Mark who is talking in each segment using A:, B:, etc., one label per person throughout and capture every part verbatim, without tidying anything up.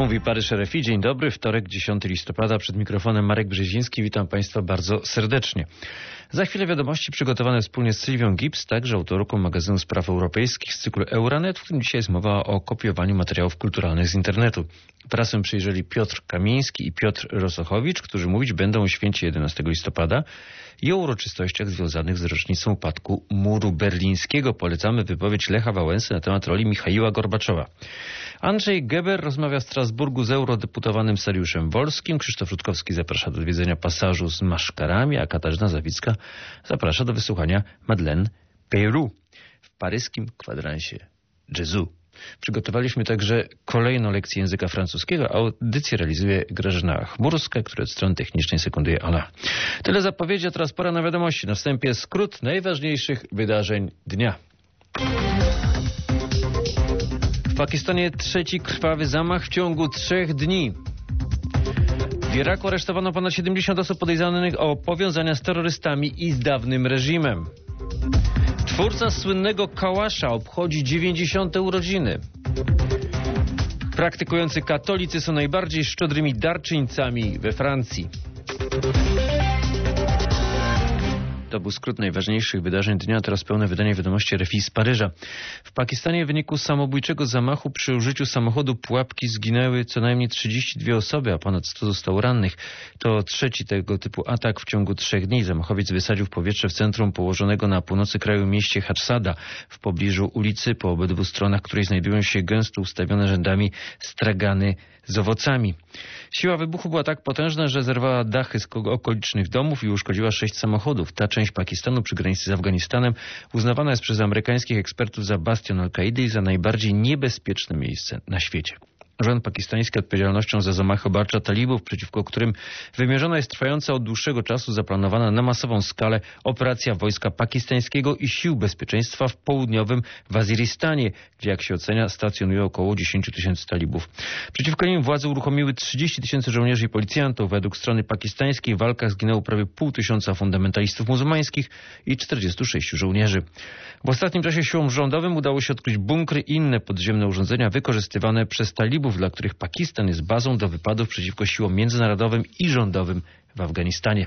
A: Mówi Paryż R F I. Dzień dobry, wtorek, dziesiątego listopada. Przed mikrofonem Marek Brzeziński. Witam Państwa bardzo serdecznie. Za chwilę wiadomości przygotowane wspólnie z Sylwią Gibbs, także autorką magazynu spraw europejskich z cyklu Euranet, w którym dzisiaj jest mowa o kopiowaniu materiałów kulturalnych z internetu. Prasę przyjrzeli Piotr Kamiński i Piotr Rosochowicz, którzy mówić będą o święcie jedenastego listopada i o uroczystościach związanych z rocznicą upadku muru berlińskiego. Polecamy wypowiedź Lecha Wałęsy na temat roli Michaiła Gorbaczowa. Andrzej Geber rozmawia w Strasburgu z eurodeputowanym Sariuszem Wolskim. Krzysztof Rutkowski zaprasza do odwiedzenia pasażu z maszkarami, a Katarzyna Zawicka zaprasza do wysłuchania Madeleine Peyroux w paryskim kwadransie jazzu. Przygotowaliśmy także kolejną lekcję języka francuskiego. Audycję realizuje Grażyna Chmurska, która od strony technicznej sekunduje Ala. Tyle zapowiedzi, a teraz pora na wiadomości. Na wstępie skrót najważniejszych wydarzeń dnia. W Pakistanie trzeci krwawy zamach w ciągu trzech dni. W Iraku aresztowano ponad siedemdziesiąt osób podejrzanych o powiązania z terrorystami i z dawnym reżimem. Twórca słynnego kałasza obchodzi dziewięćdziesiąte urodziny. Praktykujący katolicy są najbardziej szczodrymi darczyńcami we Francji. To był skrót najważniejszych wydarzeń dnia, teraz pełne wydanie wiadomości R F I z Paryża. W Pakistanie w wyniku samobójczego zamachu przy użyciu samochodu pułapki zginęły co najmniej trzydzieści dwie osoby, a ponad sto zostało rannych. To trzeci tego typu atak w ciągu trzech dni. Zamachowiec wysadził w powietrze w centrum położonego na północy kraju mieście Hatsada, w pobliżu ulicy, po obydwu stronach której znajdują się gęsto ustawione rzędami stragany z owocami. Siła wybuchu była tak potężna, że zerwała dachy z okolicznych domów i uszkodziła sześć samochodów. Ta część Pakistanu przy granicy z Afganistanem uznawana jest przez amerykańskich ekspertów za bastion Al-Kaidy i za najbardziej niebezpieczne miejsce na świecie. Rząd pakistański odpowiedzialnością za zamachy obarcza talibów, przeciwko którym wymierzona jest trwająca od dłuższego czasu zaplanowana na masową skalę operacja wojska pakistańskiego i sił bezpieczeństwa w południowym Waziristanie, gdzie, jak się ocenia, stacjonuje około dziesięć tysięcy talibów. Przeciwko nim władze uruchomiły trzydzieści tysięcy żołnierzy i policjantów. Według strony pakistańskiej w walkach zginęło prawie pół tysiąca fundamentalistów muzułmańskich i czterdziestu sześciu żołnierzy. W ostatnim czasie siłom rządowym udało się odkryć bunkry i inne podziemne urządzenia wykorzystywane przez talibów, dla których Pakistan jest bazą do wypadów przeciwko siłom międzynarodowym i rządowym w Afganistanie.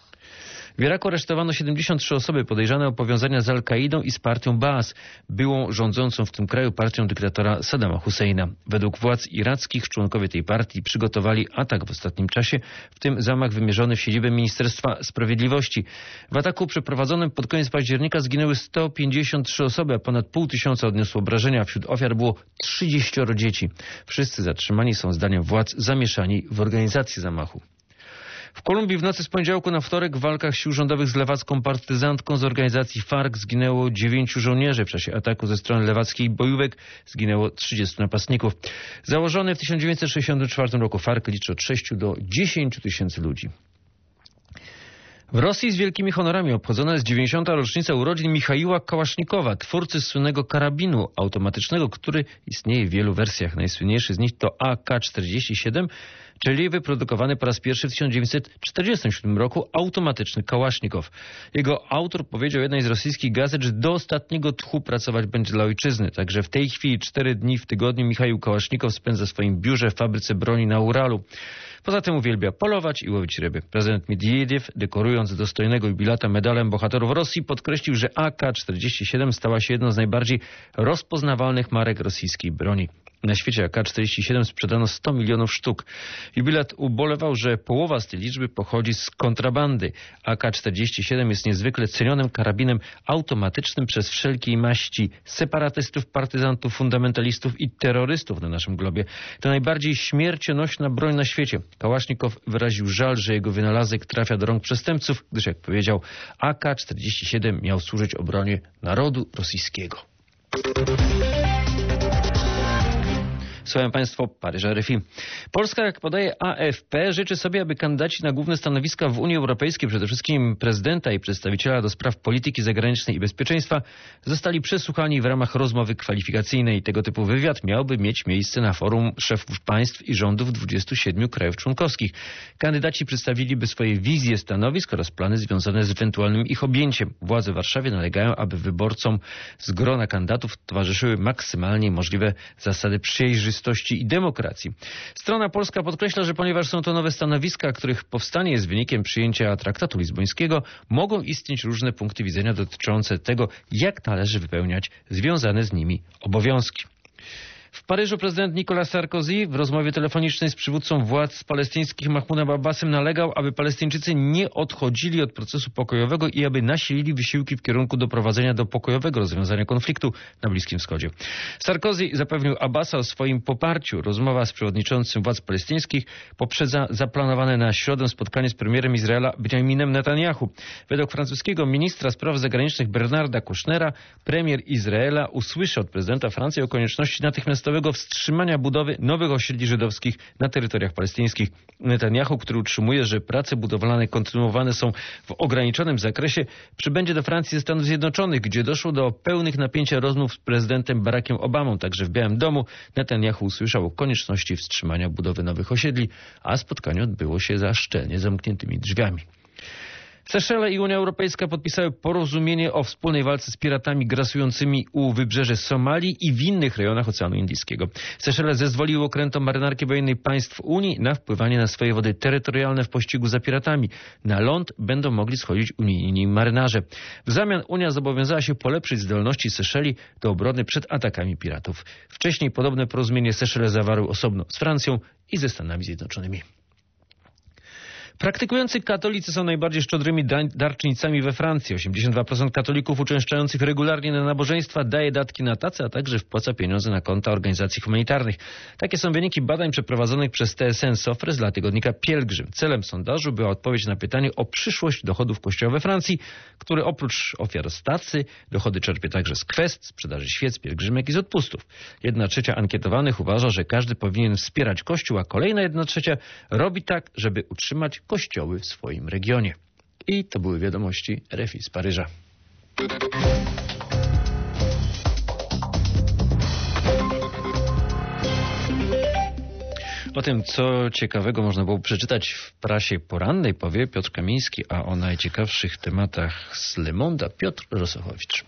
A: W Iraku aresztowano siedemdziesiąt trzy osoby podejrzane o powiązania z Al-Kaidą i z partią Baas, byłą rządzącą w tym kraju partią dyktatora Saddama Husseina. Według władz irackich członkowie tej partii przygotowali atak w ostatnim czasie, w tym zamach wymierzony w siedzibę Ministerstwa Sprawiedliwości. W ataku przeprowadzonym pod koniec października zginęły sto pięćdziesiąt trzy osoby, a ponad pół tysiąca odniosło obrażenia. Wśród ofiar było trzydzieścioro dzieci. Wszyscy zatrzymani są zdaniem władz zamieszani w organizacji zamachu. W Kolumbii w nocy z poniedziałku na wtorek w walkach sił rządowych z lewacką partyzantką z organizacji FARC zginęło dziewięciu żołnierzy. W czasie ataku ze strony lewackiej bojówek zginęło trzydziestu napastników. Założony w tysiąc dziewięćset sześćdziesiątym czwartym roku FARC liczy od sześciu do dziesięciu tysięcy ludzi. W Rosji z wielkimi honorami obchodzona jest dziewięćdziesiąta rocznica urodzin Michaiła Kałasznikowa, twórcy słynnego karabinu automatycznego, który istnieje w wielu wersjach. Najsłynniejszy z nich to A K czterdzieści siedem, czyli wyprodukowany po raz pierwszy w tysiąc dziewięćset czterdziestym siódmym roku automatyczny Kałasznikow. Jego autor powiedział jednej z rosyjskich gazet, że do ostatniego tchu pracować będzie dla ojczyzny. Także w tej chwili cztery dni w tygodniu Michaił Kałasznikow spędza w swoim biurze w fabryce broni na Uralu. Poza tym uwielbia polować i łowić ryby. Prezydent Miedwiediew, dekorując dostojnego jubilata medalem bohaterów Rosji, podkreślił, że A K czterdzieści siedem stała się jedną z najbardziej rozpoznawalnych marek rosyjskiej broni. Na świecie A K czterdzieści siedem sprzedano sto milionów sztuk. Jubilat ubolewał, że połowa z tej liczby pochodzi z kontrabandy. A K czterdzieści siedem jest niezwykle cenionym karabinem automatycznym przez wszelkiej maści separatystów, partyzantów, fundamentalistów i terrorystów na naszym globie. To najbardziej śmiercionośna broń na świecie. Kałasznikow wyraził żal, że jego wynalazek trafia do rąk przestępców, gdyż, jak powiedział, A K czterdzieści siedem miał służyć obronie narodu rosyjskiego. Słuchają Państwo Paryża R F I. Polska, jak podaje A F P, życzy sobie, aby kandydaci na główne stanowiska w Unii Europejskiej, przede wszystkim prezydenta i przedstawiciela do spraw polityki zagranicznej i bezpieczeństwa, zostali przesłuchani w ramach rozmowy kwalifikacyjnej. Tego typu wywiad miałby mieć miejsce na forum szefów państw i rządów dwudziestu siedmiu krajów członkowskich. Kandydaci przedstawiliby swoje wizje stanowisk oraz plany związane z ewentualnym ich objęciem. Władze w Warszawie nalegają, aby wyborcom z grona kandydatów towarzyszyły maksymalnie możliwe zasady przejrzystości czystości i demokracji. Strona polska podkreśla, że ponieważ są to nowe stanowiska, których powstanie jest wynikiem przyjęcia traktatu lizbońskiego, mogą istnieć różne punkty widzenia dotyczące tego, jak należy wypełniać związane z nimi obowiązki. W Paryżu prezydent Nicolas Sarkozy w rozmowie telefonicznej z przywódcą władz palestyńskich Mahmoudem Abbasem nalegał, aby Palestyńczycy nie odchodzili od procesu pokojowego i aby nasilili wysiłki w kierunku doprowadzenia do pokojowego rozwiązania konfliktu na Bliskim Wschodzie. Sarkozy zapewnił Abbasa o swoim poparciu. Rozmowa z przewodniczącym władz palestyńskich poprzedza zaplanowane na środę spotkanie z premierem Izraela Benjaminem Netanyahu. Według francuskiego ministra spraw zagranicznych Bernarda Kuchnera premier Izraela usłyszy od prezydenta Francji o konieczności natychmiastowego wstrzymania budowy nowych osiedli żydowskich na terytoriach palestyńskich. Netanyahu, który utrzymuje, że prace budowlane kontynuowane są w ograniczonym zakresie, przybędzie do Francji ze Stanów Zjednoczonych, gdzie doszło do pełnych napięcia rozmów z prezydentem Barackiem Obamą. Także w Białym Domu Netanyahu usłyszał o konieczności wstrzymania budowy nowych osiedli, a spotkanie odbyło się za szczelnie zamkniętymi drzwiami. Seszele i Unia Europejska podpisały porozumienie o wspólnej walce z piratami grasującymi u wybrzeży Somalii i w innych rejonach Oceanu Indyjskiego. Seszele zezwoliły okrętom marynarki wojennej państw Unii na wpływanie na swoje wody terytorialne w pościgu za piratami. Na ląd będą mogli schodzić unijni marynarze. W zamian Unia zobowiązała się polepszyć zdolności Seszeli do obrony przed atakami piratów. Wcześniej podobne porozumienie Seszele zawarły osobno z Francją i ze Stanami Zjednoczonymi. Praktykujący katolicy są najbardziej szczodrymi darczyńcami we Francji. osiemdziesiąt dwa procent katolików uczęszczających regularnie na nabożeństwa daje datki na tacy, a także wpłaca pieniądze na konta organizacji humanitarnych. Takie są wyniki badań przeprowadzonych przez T S N Sofres dla tygodnika Pielgrzym. Celem sondażu była odpowiedź na pytanie o przyszłość dochodów Kościoła we Francji, który oprócz ofiar z tacy dochody czerpie także z kwest, sprzedaży świec, pielgrzymek i z odpustów. Jedna trzecia ankietowanych uważa, że każdy powinien wspierać Kościół, a kolejna jedna trzecia robi tak, żeby utrzymać kościoły w swoim regionie. I to były wiadomości R F I z Paryża. O tym, co ciekawego można było przeczytać w prasie porannej, powie Piotr Kamiński, a o najciekawszych tematach z Le Monde Piotr Rosochowicz.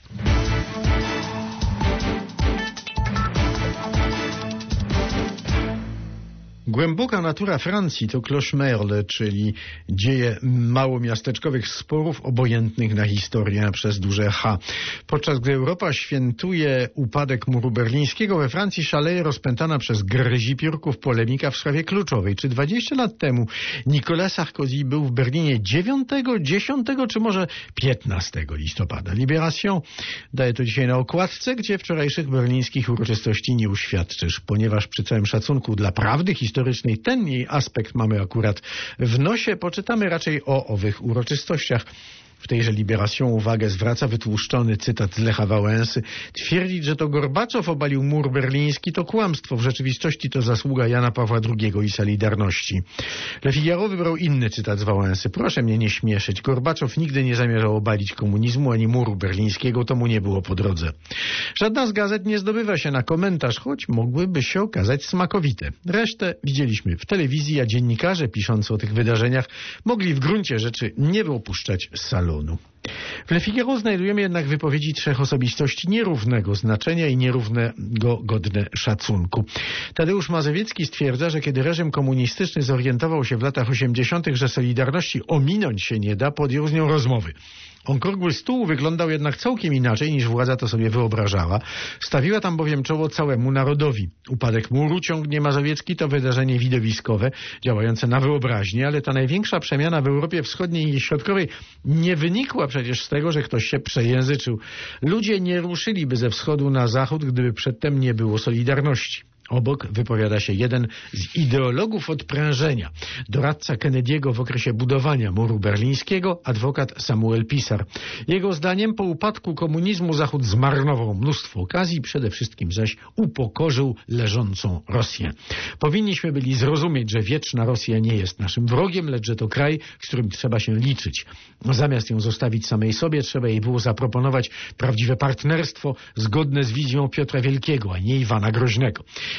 B: Głęboka natura Francji to cloche-merle, czyli dzieje małomiasteczkowych sporów obojętnych na historię przez duże H. Podczas gdy Europa świętuje upadek muru berlińskiego, we Francji szaleje rozpętana przez gryzi piórków polemika w sprawie kluczowej. Czy dwadzieścia lat temu Nicolas Sarkozy był w Berlinie dziewiątego, dziesiątego czy może piętnastego listopada? Libération daje to dzisiaj na okładce, gdzie wczorajszych berlińskich uroczystości nie uświadczysz, ponieważ przy całym szacunku dla prawdy historycznej ten jej aspekt mamy akurat w nosie. Poczytamy raczej o owych uroczystościach. W tejże Libération uwagę zwraca wytłuszczony cytat z Lecha Wałęsy. Twierdzić, że to Gorbaczow obalił mur berliński, to kłamstwo. W rzeczywistości to zasługa Jana Pawła drugiego i Solidarności. Le Figaro wybrał inny cytat z Wałęsy. Proszę mnie nie śmieszyć. Gorbaczow nigdy nie zamierzał obalić komunizmu ani muru berlińskiego. To mu nie było po drodze. Żadna z gazet nie zdobywa się na komentarz, choć mogłyby się okazać smakowite. Resztę widzieliśmy w telewizji, a dziennikarze piszący o tych wydarzeniach mogli w gruncie rzeczy nie opuszczać salonu. W Le Figaro znajdujemy jednak wypowiedzi trzech osobistości nierównego znaczenia i nierównego godne szacunku. Tadeusz Mazowiecki stwierdza, że kiedy reżim komunistyczny zorientował się w latach osiemdziesiątych, że Solidarności ominąć się nie da, podjął z nią rozmowy. Okrągły stół wyglądał jednak całkiem inaczej niż władza to sobie wyobrażała. Stawiła tam bowiem czoło całemu narodowi. Upadek muru, ciągnie Mazowiecki, to wydarzenie widowiskowe, działające na wyobraźnię, ale ta największa przemiana w Europie Wschodniej i Środkowej nie wynikła przecież z tego, że ktoś się przejęzyczył. Ludzie nie ruszyliby ze wschodu na zachód, gdyby przedtem nie było Solidarności. Obok wypowiada się jeden z ideologów odprężenia, doradca Kennedy'ego w okresie budowania muru berlińskiego, adwokat Samuel Pisar. Jego zdaniem po upadku komunizmu Zachód zmarnował mnóstwo okazji, przede wszystkim zaś upokorzył leżącą Rosję. Powinniśmy byli zrozumieć, że wieczna Rosja nie jest naszym wrogiem, lecz że to kraj, z którym trzeba się liczyć. Zamiast ją zostawić samej sobie, trzeba jej było zaproponować prawdziwe partnerstwo zgodne z wizją Piotra Wielkiego, a nie Iwana Groźnego.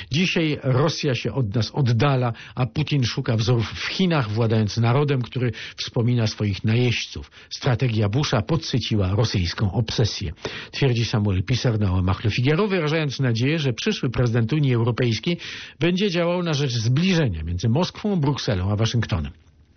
B: Dzisiaj Rosja się od nas oddala, a Putin szuka wzorów w Chinach, władając narodem, który wspomina swoich najeźdźców. Strategia Busha podsyciła rosyjską obsesję, twierdzi Samuel Pisar na łamach Le Figaro, wyrażając nadzieję, że przyszły prezydent Unii Europejskiej będzie działał na rzecz zbliżenia między Moskwą, Brukselą a Waszyngtonem.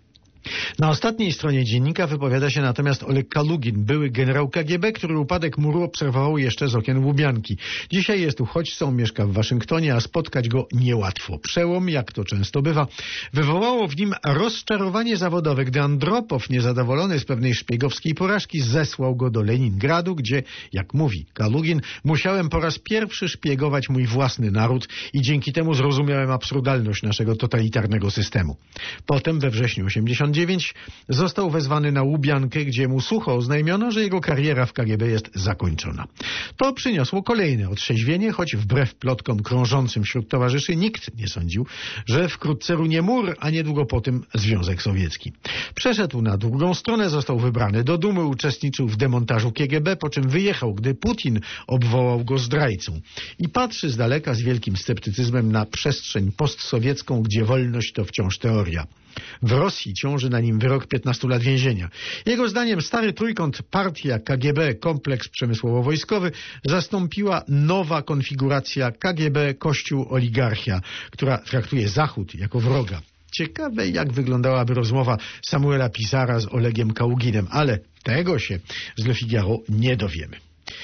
B: Na ostatniej stronie dziennika wypowiada się natomiast Oleg Kalugin, były generał K G B, który upadek muru obserwował jeszcze z okien Łubianki. Dzisiaj jest uchodźcą, mieszka w Waszyngtonie, a spotkać go niełatwo. Przełom, jak to często bywa, wywołało w nim rozczarowanie zawodowe, gdy Andropow, niezadowolony z pewnej szpiegowskiej porażki, zesłał go do Leningradu, gdzie, jak mówi Kalugin, musiałem po raz pierwszy szpiegować mój własny naród i dzięki temu zrozumiałem absurdalność naszego totalitarnego systemu. Potem we wrześniu osiemdziesiątym dziewiątym został wezwany na Łubiankę, gdzie mu sucho oznajmiono, że jego kariera w K G B jest zakończona. To przyniosło kolejne otrzeźwienie, choć wbrew plotkom krążącym wśród towarzyszy nikt nie sądził, że wkrótce runie mur, a niedługo po tym Związek Sowiecki. Przeszedł na drugą stronę, został wybrany do Dumy, uczestniczył w demontażu K G B, po czym wyjechał, gdy Putin obwołał go zdrajcą. I patrzy z daleka z wielkim sceptycyzmem na przestrzeń postsowiecką, gdzie wolność to wciąż teoria. W Rosji ciąży na nim wyrok piętnastu lat więzienia. Jego zdaniem stary trójkąt partia, K G B, kompleks przemysłowo-wojskowy zastąpiła nowa konfiguracja K G B, Kościół, oligarchia, która traktuje Zachód jako wroga. Ciekawe, jak wyglądałaby rozmowa Samuela Pisara z Olegiem Kaluginem, ale tego się z Le Figaro nie dowiemy.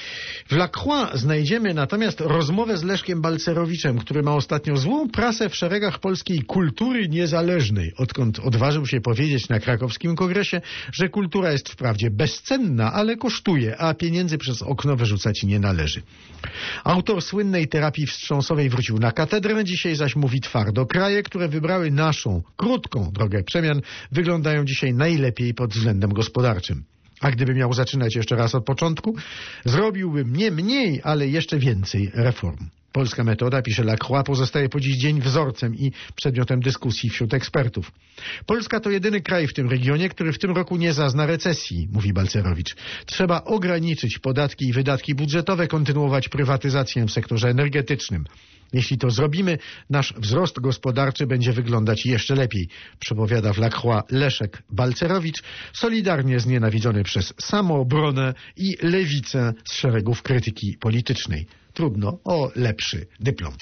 B: W La Croix znajdziemy natomiast rozmowę z Leszkiem Balcerowiczem, który ma ostatnio złą prasę w szeregach polskiej kultury niezależnej, odkąd odważył się powiedzieć na krakowskim kongresie, że kultura jest wprawdzie bezcenna, ale kosztuje, a pieniędzy przez okno wyrzucać nie należy. Autor słynnej terapii wstrząsowej wrócił na katedrę, dzisiaj zaś mówi twardo: kraje, które wybrały naszą, krótką drogę przemian, wyglądają dzisiaj najlepiej pod względem gospodarczym. A gdyby miał zaczynać jeszcze raz od początku, zrobiłbym nie mniej, ale jeszcze więcej reform. Polska metoda, pisze La Croix, pozostaje po dziś dzień wzorcem i przedmiotem dyskusji wśród ekspertów. Polska to jedyny kraj w tym regionie, który w tym roku nie zazna recesji, mówi Balcerowicz. Trzeba ograniczyć podatki i wydatki budżetowe, kontynuować prywatyzację w sektorze energetycznym. Jeśli to zrobimy, nasz wzrost gospodarczy będzie wyglądać jeszcze lepiej, przepowiada w La Croix Leszek Balcerowicz, solidarnie znienawidzony przez Samoobronę i Lewicę z szeregów krytyki politycznej. Trudno o lepszy dyplom.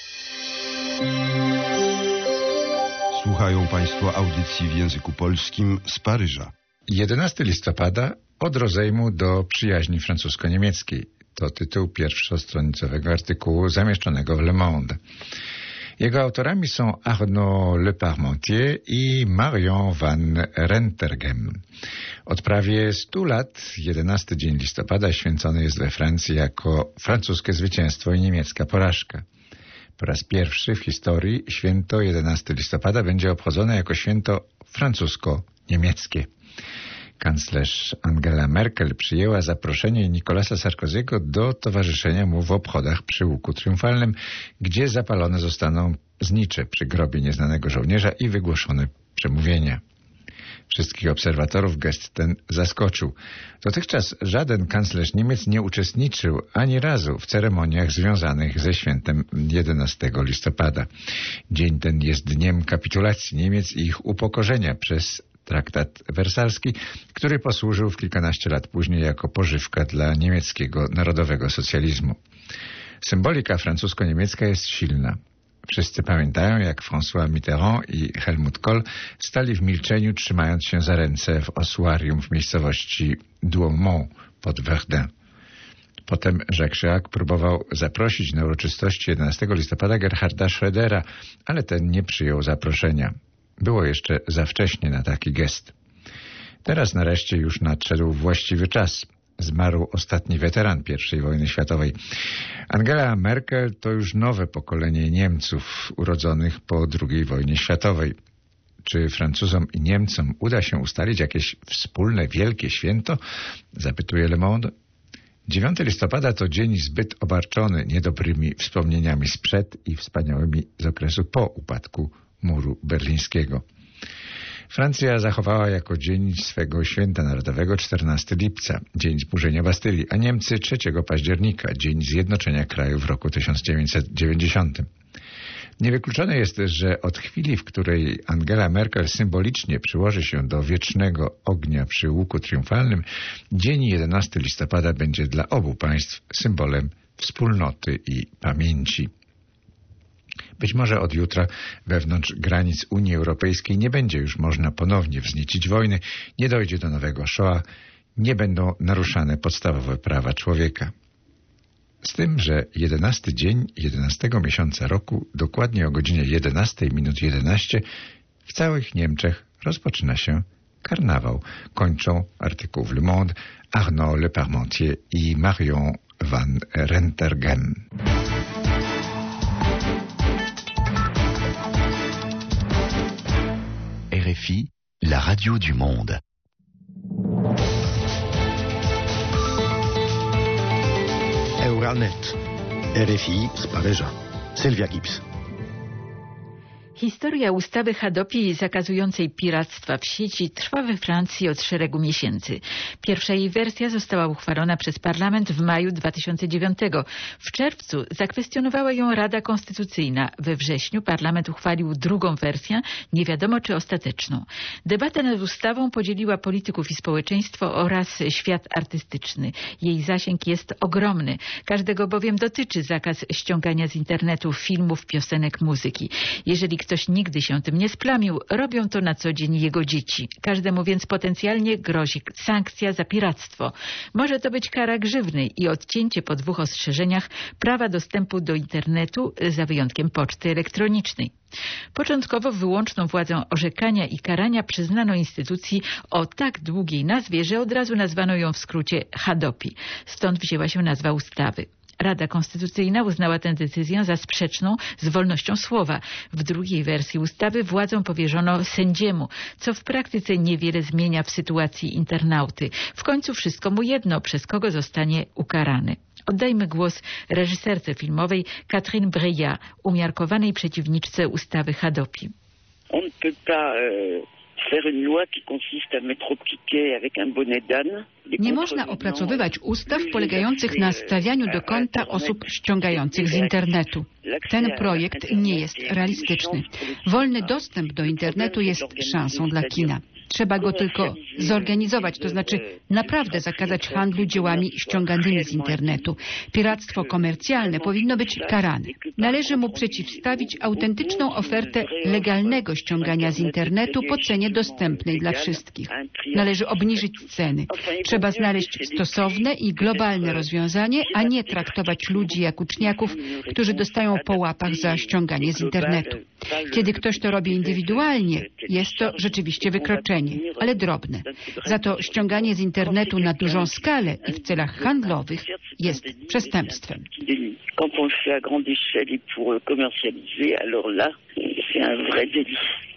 C: Słuchają Państwo audycji w języku polskim z Paryża.
D: jedenastego listopada od rozejmu do przyjaźni francusko-niemieckiej. To tytuł pierwszostronicowego artykułu zamieszczonego w Le Monde. Jego autorami są Arnaud Le Parmentier i Marion van Rentergem. Od prawie stu lat jedenasty dzień listopada święcony jest we Francji jako francuskie zwycięstwo i niemiecka porażka. Po raz pierwszy w historii święto jedenastego listopada będzie obchodzone jako święto francusko-niemieckie. Kanclerz Angela Merkel przyjęła zaproszenie Nicolasa Sarkozy'ego do towarzyszenia mu w obchodach przy Łuku Triumfalnym, gdzie zapalone zostaną znicze przy grobie nieznanego żołnierza i wygłoszone przemówienia. Wszystkich obserwatorów gest ten zaskoczył. Dotychczas żaden kanclerz Niemiec nie uczestniczył ani razu w ceremoniach związanych ze świętem jedenastego listopada. Dzień ten jest dniem kapitulacji Niemiec i ich upokorzenia przez traktat wersalski, który posłużył w kilkanaście lat później jako pożywka dla niemieckiego narodowego socjalizmu. Symbolika francusko-niemiecka jest silna. Wszyscy pamiętają, jak François Mitterrand i Helmut Kohl stali w milczeniu, trzymając się za ręce w osuarium w miejscowości Douaumont pod Verdun. Potem Jacques Chirac próbował zaprosić na uroczystości jedenastego listopada Gerharda Schrödera, ale ten nie przyjął zaproszenia. Było jeszcze za wcześnie na taki gest. Teraz nareszcie już nadszedł właściwy czas. Zmarł ostatni weteran pierwszej wojny światowej. Angela Merkel to już nowe pokolenie Niemców urodzonych po drugiej wojnie światowej. Czy Francuzom i Niemcom uda się ustalić jakieś wspólne wielkie święto? Zapytuje Le Monde. dziewiątego listopada to dzień zbyt obarczony niedobrymi wspomnieniami sprzed i wspaniałymi z okresu po upadku muru berlińskiego. Francja zachowała jako dzień swego święta narodowego czternastego lipca, dzień zburzenia Bastylii, a Niemcy trzeciego października, dzień zjednoczenia kraju w roku tysiąc dziewięćset dziewięćdziesiątym. Niewykluczone jest też, że od chwili, w której Angela Merkel symbolicznie przyłoży się do wiecznego ognia przy łuku triumfalnym, dzień jedenastego listopada będzie dla obu państw symbolem wspólnoty i pamięci. Być może od jutra wewnątrz granic Unii Europejskiej nie będzie już można ponownie wzniecić wojny, nie dojdzie do nowego Shoah, nie będą naruszane podstawowe prawa człowieka. Z tym, że jedenasty dzień jedenastego miesiąca roku, dokładnie o godzinie jedenastej minut jedenaście, w całych Niemczech rozpoczyna się karnawał. Kończą artykuł w Le Monde Arnaud Le Parmentier i Marion van Rentergem.
E: R F I, la radio du monde.
B: Euranet, R F I z Paryża. Sylwia Gibbs.
F: Historia ustawy Hadopi zakazującej piractwa w sieci trwa we Francji od szeregu miesięcy. Pierwsza jej wersja została uchwalona przez parlament w maju dwa tysiące dziewiątego. W czerwcu zakwestionowała ją Rada Konstytucyjna. We wrześniu parlament uchwalił drugą wersję, nie wiadomo czy ostateczną. Debata nad ustawą podzieliła polityków i społeczeństwo oraz świat artystyczny. Jej zasięg jest ogromny. Każdego bowiem dotyczy zakaz ściągania z internetu filmów, piosenek, muzyki. Jeżeli ktoś nigdy się tym nie splamił, robią to na co dzień jego dzieci. Każdemu więc potencjalnie grozi sankcja za piractwo. Może to być kara grzywny i odcięcie po dwóch ostrzeżeniach prawa dostępu do internetu za wyjątkiem poczty elektronicznej. Początkowo wyłączną władzę orzekania i karania przyznano instytucji o tak długiej nazwie, że od razu nazwano ją w skrócie Hadopi. Stąd wzięła się nazwa ustawy. Rada Konstytucyjna uznała tę decyzję za sprzeczną z wolnością słowa. W drugiej wersji ustawy władzę powierzono sędziemu, co w praktyce niewiele zmienia w sytuacji internauty. W końcu wszystko mu jedno, przez kogo zostanie ukarany. Oddajmy głos reżyserce filmowej Catherine Breillat, umiarkowanej przeciwniczce ustawy Hadopi.
G: On ne peut pas, euh...
H: Nie można opracowywać ustaw polegających na stawianiu do kąta osób ściągających z internetu. Ten projekt nie jest realistyczny. Wolny dostęp do internetu jest szansą dla kina. Trzeba go tylko zorganizować, to znaczy naprawdę zakazać handlu dziełami ściąganymi z internetu. Piractwo komercjalne powinno być karane. Należy mu przeciwstawić autentyczną ofertę legalnego ściągania z internetu po cenie dostępnej dla wszystkich. Należy obniżyć ceny. Trzeba znaleźć stosowne i globalne rozwiązanie, a nie traktować ludzi jak uczniaków, którzy dostają po łapach za ściąganie z internetu. Kiedy ktoś to robi indywidualnie, jest to rzeczywiście wykroczenie, ale drobne. Za to ściąganie z internetu na dużą skalę i w celach handlowych jest przestępstwem.
G: Quand on le fait à grande échelle et pour commercialiser, alors là, c'est un vrai délit.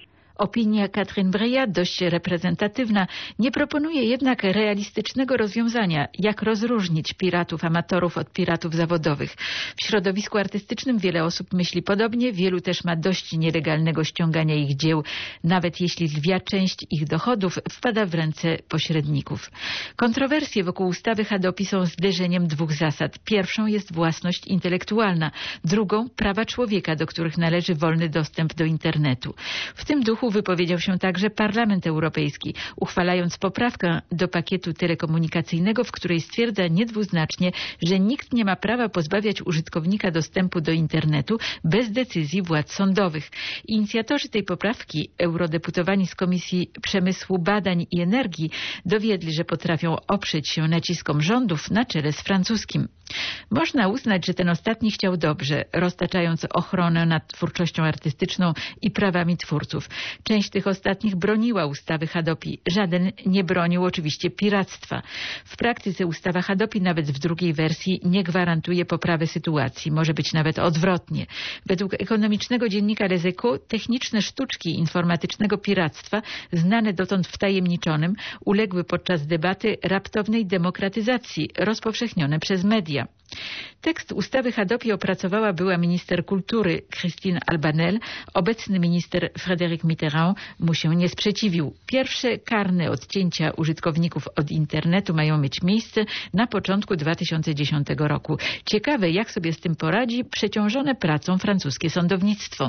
F: Opinia Catherine Breillat, dość reprezentatywna, nie proponuje jednak realistycznego rozwiązania, jak rozróżnić piratów amatorów od piratów zawodowych. W środowisku artystycznym wiele osób myśli podobnie, wielu też ma dość nielegalnego ściągania ich dzieł, nawet jeśli lwia część ich dochodów wpada w ręce pośredników. Kontrowersje wokół ustawy Hadopi są zderzeniem dwóch zasad. Pierwszą jest własność intelektualna, drugą prawa człowieka, do których należy wolny dostęp do internetu. W tym duchu wypowiedział się także Parlament Europejski, uchwalając poprawkę do pakietu telekomunikacyjnego, w której stwierdza niedwuznacznie, że nikt nie ma prawa pozbawiać użytkownika dostępu do internetu bez decyzji władz sądowych. Inicjatorzy tej poprawki, eurodeputowani z Komisji Przemysłu, Badań i Energii, dowiedli, że potrafią oprzeć się naciskom rządów na czele z francuskim. Można uznać, że ten ostatni chciał dobrze, roztaczając ochronę nad twórczością artystyczną i prawami twórców. Część tych ostatnich broniła ustawy Hadopi. Żaden nie bronił oczywiście piractwa. W praktyce ustawa Hadopi nawet w drugiej wersji nie gwarantuje poprawy sytuacji. Może być nawet odwrotnie. Według ekonomicznego dziennika Les Echos techniczne sztuczki informatycznego piractwa, znane dotąd wtajemniczonym, uległy podczas debaty raptownej demokratyzacji, rozpowszechnione przez media. Tekst ustawy Hadopi opracowała była minister kultury Christine Albanel, obecny minister Frédéric Mitterrand Mitterrand mu się nie sprzeciwił. Pierwsze karne odcięcia użytkowników od internetu mają mieć miejsce na początku dwa tysiące dziesiątego roku. Ciekawe, jak sobie z tym poradzi przeciążone pracą francuskie sądownictwo.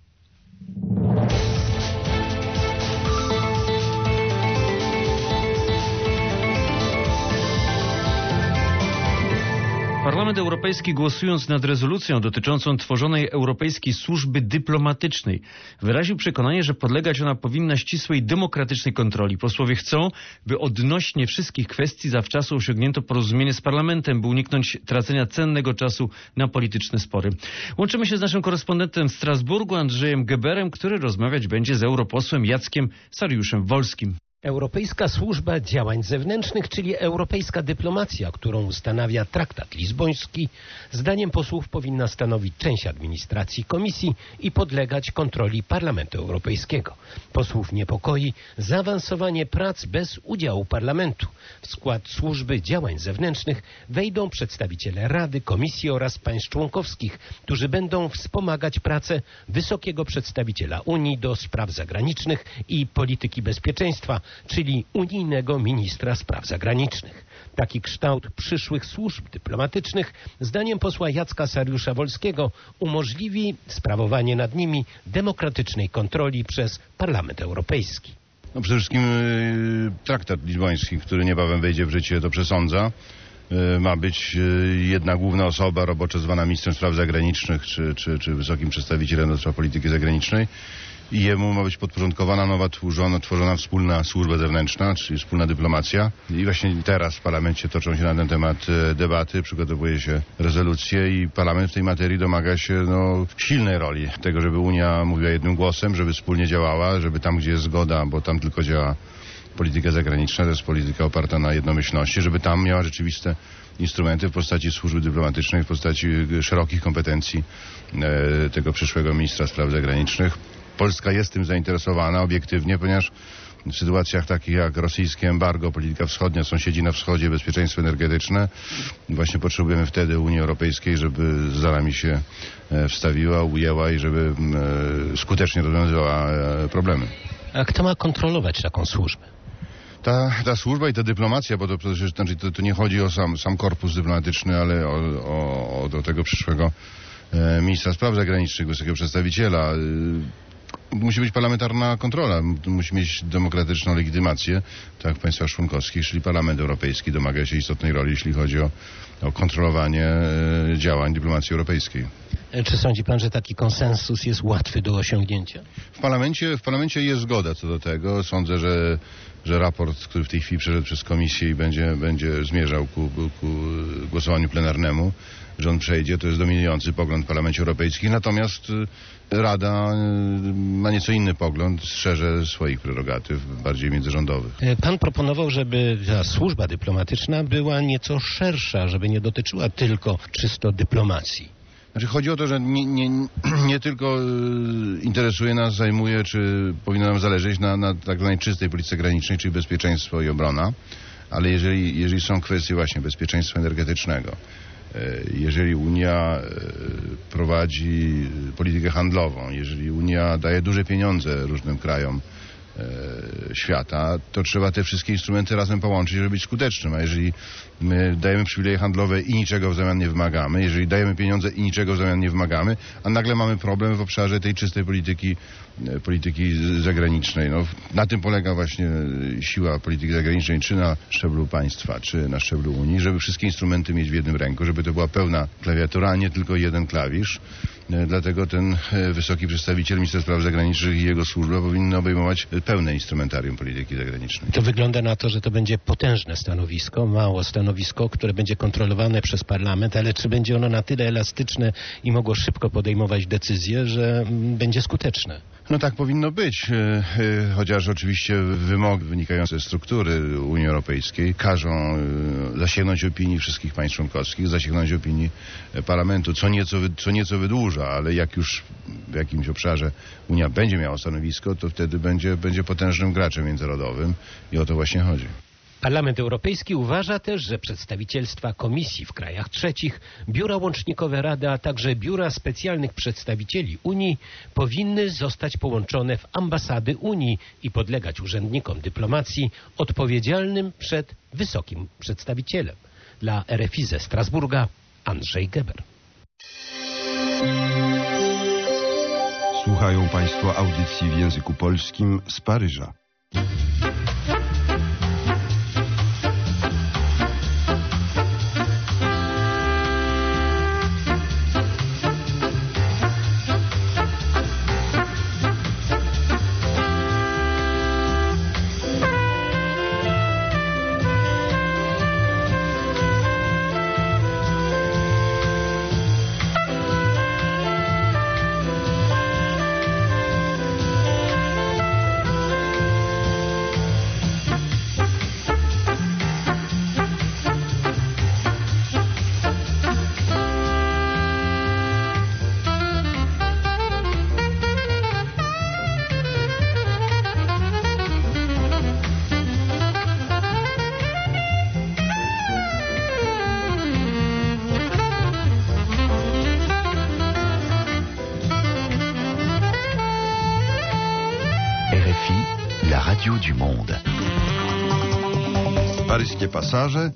A: Parlament Europejski, głosując nad rezolucją dotyczącą tworzonej Europejskiej Służby Dyplomatycznej, wyraził przekonanie, że podlegać ona powinna ścisłej demokratycznej kontroli. Posłowie chcą, by odnośnie wszystkich kwestii zawczasu osiągnięto porozumienie z Parlamentem, by uniknąć tracenia cennego czasu na polityczne spory. Łączymy się z naszym korespondentem w Strasburgu, Andrzejem Geberem, który rozmawiać będzie z europosłem Jackiem Sariuszem-Wolskim.
I: Europejska Służba Działań Zewnętrznych, czyli europejska dyplomacja, którą ustanawia traktat lizboński, zdaniem posłów powinna stanowić część administracji Komisji i podlegać kontroli Parlamentu Europejskiego. Posłów niepokoi zaawansowanie prac bez udziału Parlamentu. W skład Służby Działań Zewnętrznych wejdą przedstawiciele Rady, Komisji oraz państw członkowskich, którzy będą wspomagać pracę wysokiego przedstawiciela Unii do spraw zagranicznych i polityki bezpieczeństwa, czyli unijnego ministra spraw zagranicznych. Taki kształt przyszłych służb dyplomatycznych, zdaniem posła Jacka Sariusza-Wolskiego, umożliwi sprawowanie nad nimi demokratycznej kontroli przez Parlament Europejski.
J: No przede wszystkim y, traktat lizboński, który niebawem wejdzie w życie, to przesądza. Y, ma być y, jedna główna osoba roboczo zwana ministrem spraw zagranicznych czy, czy, czy wysokim przedstawicielem do spraw polityki zagranicznej. I jemu ma być podporządkowana nowa tworzona, tworzona wspólna służba zewnętrzna, czyli wspólna dyplomacja. I właśnie teraz w parlamencie toczą się na ten temat debaty, przygotowuje się rezolucje i parlament w tej materii domaga się no, silnej roli tego, żeby Unia mówiła jednym głosem, żeby wspólnie działała, żeby tam, gdzie jest zgoda, bo tam tylko działa polityka zagraniczna, to jest polityka oparta na jednomyślności, żeby tam miała rzeczywiste instrumenty w postaci służby dyplomatycznej, w postaci szerokich kompetencji e, tego przyszłego ministra spraw zagranicznych. Polska jest tym zainteresowana obiektywnie, ponieważ w sytuacjach takich jak rosyjskie embargo, polityka wschodnia, sąsiedzi na wschodzie, bezpieczeństwo energetyczne, właśnie potrzebujemy wtedy Unii Europejskiej, żeby za nami się wstawiła, ujęła i żeby skutecznie rozwiązywała problemy.
I: A kto ma kontrolować taką służbę?
J: Ta, ta służba i ta dyplomacja, bo to przecież znaczy, to, to nie chodzi o sam, sam korpus dyplomatyczny, ale o, o, o do tego przyszłego e, ministra spraw zagranicznych, wysokiego przedstawiciela. Musi być parlamentarna kontrola, musi mieć demokratyczną legitymację, tak jak w państwach członkowskich, czyli Parlament Europejski domaga się istotnej roli, jeśli chodzi o, o kontrolowanie e, działań dyplomacji europejskiej.
I: Czy sądzi pan, że taki konsensus jest łatwy do osiągnięcia?
J: W parlamencie, w parlamencie jest zgoda co do tego. Sądzę, że, że raport, który w tej chwili przeszedł przez komisję i będzie, będzie zmierzał ku, ku głosowaniu plenarnemu, że on przejdzie, to jest dominujący pogląd w Parlamencie Europejskim. Natomiast Rada ma nieco inny pogląd, strzeże swoich prerogatyw, bardziej międzyrządowych.
I: Pan proponował, żeby ta służba dyplomatyczna była nieco szersza, żeby nie dotyczyła tylko czysto dyplomacji.
J: Znaczy chodzi o to, że nie, nie, nie tylko interesuje nas, zajmuje, czy powinno nam zależeć na, na tak zwanej czystej polityce granicznej, czyli bezpieczeństwo i obrona, ale jeżeli, jeżeli są kwestie właśnie bezpieczeństwa energetycznego, jeżeli Unia prowadzi politykę handlową, jeżeli Unia daje duże pieniądze różnym krajom świata, to trzeba te wszystkie instrumenty razem połączyć, żeby być skutecznym. A jeżeli my dajemy przywileje handlowe i niczego w zamian nie wymagamy, jeżeli dajemy pieniądze i niczego w zamian nie wymagamy, a nagle mamy problem w obszarze tej czystej polityki, polityki zagranicznej. No, na tym polega właśnie siła polityki zagranicznej, czy na szczeblu państwa, czy na szczeblu Unii, żeby wszystkie instrumenty mieć w jednym ręku, żeby to była pełna klawiatura, a nie tylko jeden klawisz. Dlatego ten wysoki przedstawiciel ministra spraw zagranicznych i jego służba powinny obejmować pełne instrumentarium polityki zagranicznej.
I: To wygląda na to, że to będzie potężne stanowisko, mało stanowisko, które będzie kontrolowane przez parlament, ale czy będzie ono na tyle elastyczne i mogło szybko podejmować decyzje, że będzie skuteczne?
J: No tak powinno być, chociaż oczywiście wymogi wynikające ze struktury Unii Europejskiej każą zasięgnąć opinii wszystkich państw członkowskich, zasięgnąć opinii parlamentu, co nieco, co nieco wydłuża, ale jak już w jakimś obszarze Unia będzie miała stanowisko, to wtedy będzie, będzie potężnym graczem międzynarodowym i o to właśnie chodzi.
I: Parlament Europejski uważa też, że przedstawicielstwa komisji w krajach trzecich, biura łącznikowe Rady, a także biura specjalnych przedstawicieli Unii powinny zostać połączone w ambasady Unii i podlegać urzędnikom dyplomacji odpowiedzialnym przed wysokim przedstawicielem. Dla R F I ze Strasburga Andrzej Geber.
C: Słuchają Państwo audycji w języku polskim z Paryża.
E: La radio du monde.
C: Paryskie pasaże.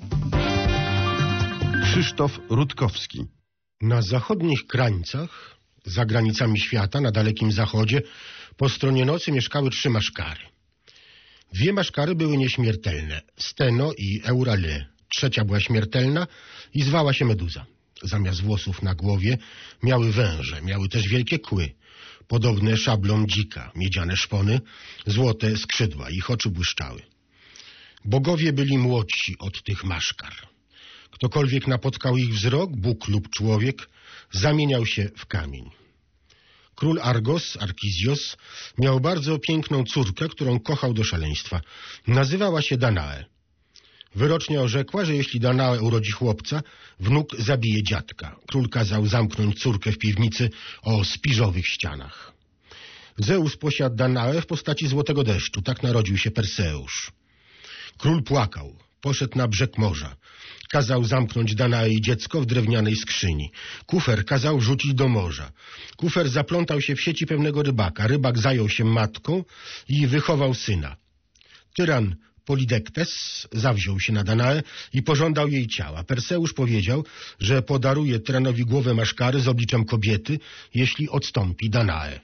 C: Krzysztof Rutkowski.
K: Na zachodnich krańcach, za granicami świata, na Dalekim Zachodzie, po stronie nocy mieszkały trzy maszkary. Dwie maszkary były nieśmiertelne, Steno i Eurale. Trzecia była śmiertelna i zwała się Meduza. Zamiast włosów na głowie miały węże, miały też wielkie kły, podobne szablom dzika, miedziane szpony, złote skrzydła, ich oczy błyszczały. Bogowie byli młodsi od tych maszkar. Ktokolwiek napotkał ich wzrok, Bóg lub człowiek, zamieniał się w kamień. Król Argos, Arkizjos, miał bardzo piękną córkę, którą kochał do szaleństwa. Nazywała się Danae. Wyrocznia orzekła, że jeśli Danae urodzi chłopca, wnuk zabije dziadka. Król kazał zamknąć córkę w piwnicy o spiżowych ścianach. Zeus posiadł Danae w postaci złotego deszczu. Tak narodził się Perseusz. Król płakał. Poszedł na brzeg morza. Kazał zamknąć Danae i dziecko w drewnianej skrzyni. Kufer kazał rzucić do morza. Kufer zaplątał się w sieci pewnego rybaka. Rybak zajął się matką i wychował syna. Tyran Polidektes zawziął się na Danae i pożądał jej ciała. Perseusz powiedział, że podaruje Tyranowi głowę maszkary z obliczem kobiety, jeśli odstąpi Danae.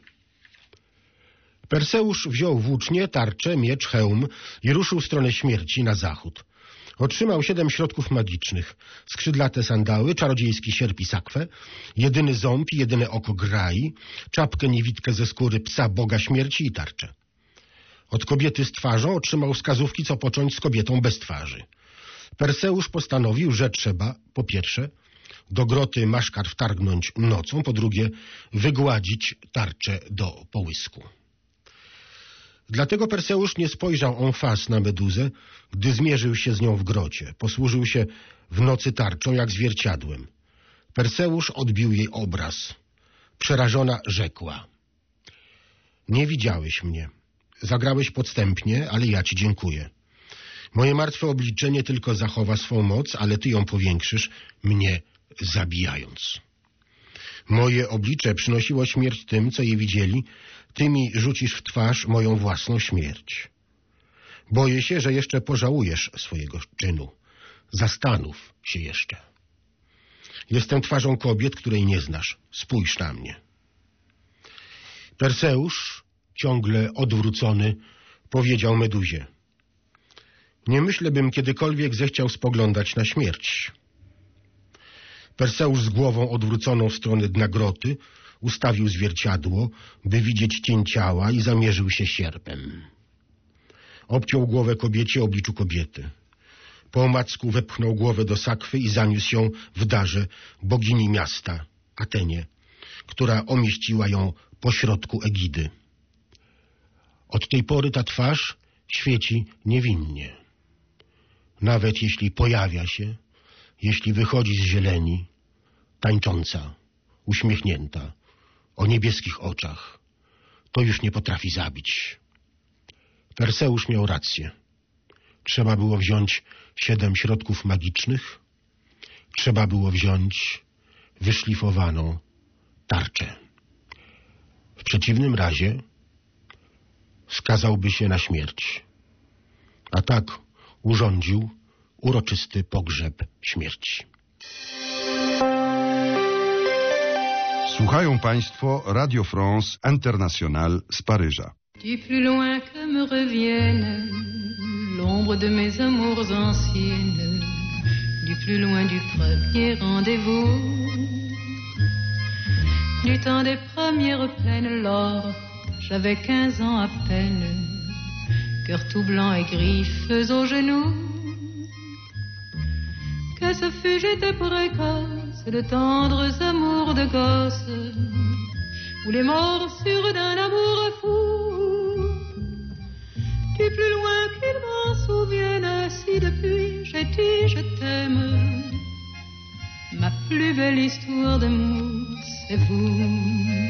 K: Perseusz wziął włócznie, tarczę, miecz, hełm i ruszył w stronę śmierci na zachód. Otrzymał siedem środków magicznych, skrzydlate sandały, czarodziejski sierp i sakwę, jedyny ząb i jedyne oko Grai, czapkę niewidkę ze skóry psa boga śmierci i tarczę. Od kobiety z twarzą otrzymał wskazówki, co począć z kobietą bez twarzy. Perseusz postanowił, że trzeba, po pierwsze, do groty maszkar wtargnąć nocą, po drugie, wygładzić tarczę do połysku. Dlatego Perseusz nie spojrzał en face na Meduzę, gdy zmierzył się z nią w grocie. Posłużył się w nocy tarczą jak zwierciadłem. Perseusz odbił jej obraz. Przerażona rzekła: nie widziałeś mnie. Zagrałeś podstępnie, ale ja ci dziękuję. Moje martwe oblicze nie tylko zachowa swą moc, ale ty ją powiększysz, mnie zabijając. Moje oblicze przynosiło śmierć tym, co je widzieli, ty mi rzucisz w twarz moją własną śmierć. Boję się, że jeszcze pożałujesz swojego czynu. Zastanów się jeszcze. Jestem twarzą kobiet, której nie znasz. Spójrz na mnie. Perseusz, ciągle odwrócony, powiedział Meduzie: nie myślę, bym kiedykolwiek zechciał spoglądać na śmierć. Perseusz z głową odwróconą w stronę dna groty ustawił zwierciadło, by widzieć cień ciała, i zamierzył się sierpem. Obciął głowę kobiecie o obliczu kobiety. Po omacku wepchnął głowę do sakwy i zaniósł ją w darze bogini miasta, Atenie, która omieściła ją pośrodku egidy. Od tej pory ta twarz świeci niewinnie. Nawet jeśli pojawia się, jeśli wychodzi z zieleni, tańcząca, uśmiechnięta, o niebieskich oczach, to już nie potrafi zabić. Perseusz miał rację. trzeba było wziąć siedem środków magicznych, trzeba było wziąć wyszlifowaną tarczę. W przeciwnym razie skazałby się na śmierć. A tak urządził uroczysty pogrzeb śmierci.
C: Słuchają Państwo Radio France International z Paryża.
L: Du plus loin que me revienne l'ombre de mes amours anciennes, du plus loin du premier rendez-vous, du temps des premières peines, lors j'avais quinze ans à peine, cœur tout blanc et griffes aux genoux. Que ce fut, j'étais précoce, de tendres amours de gosse, ou les morsures d'un amour fou. Du plus loin qu'il m'en souvienne, si depuis j'ai dit je t'aime, ma plus belle histoire d'amour, c'est vous.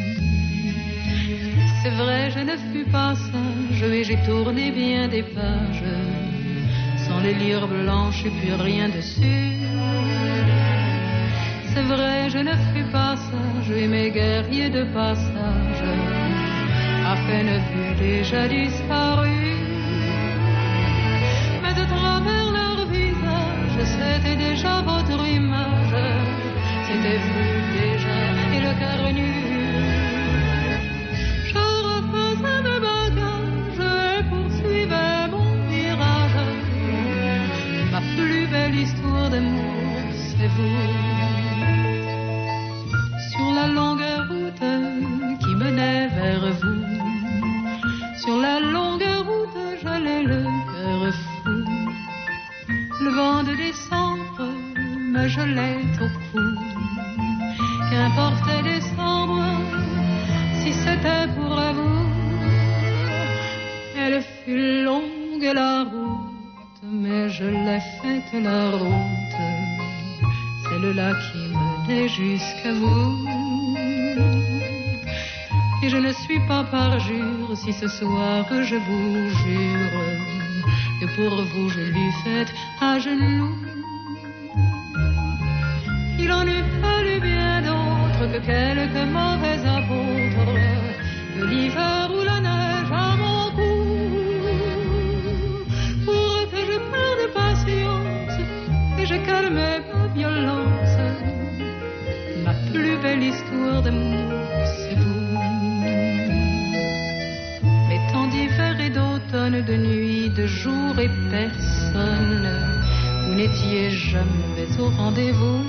L: C'est vrai, je ne fus pas sage et j'ai tourné bien des pages, sans les lire blanches et puis rien dessus. C'est vrai, je ne fus pas sage et mes guerriers de passage, à peine vus déjà disparus. Mais de travers leur visage, c'était déjà votre image, c'était vous déjà et le cœur nu. Je refaisais mes bagages et poursuivais mon mirage. Ma plus belle histoire d'amour, c'est vous. Sur la longue route qui menait vers vous, sur la longue route j'allais le cœur fou. Le vent de décembre me gelait au cou. Qu'importait décembre si c'était pour vous. Elle fut longue la route, mais je l'ai faite la route, celle-là qui menait jusqu'à vous. Et je ne suis pas parjure si ce soir je vous jure que pour vous je l'eus faite à genoux. Il en eût fallu bien d'autres que quelques mauvais apôtres, de l'hiver ou la neige à mon cou, pour que je perde patience et je calme ma violence. Ma plus belle histoire d'amour, c'est vous. Les temps d'hiver et d'automne, de nuit, de jour et personne, vous n'étiez jamais au rendez-vous.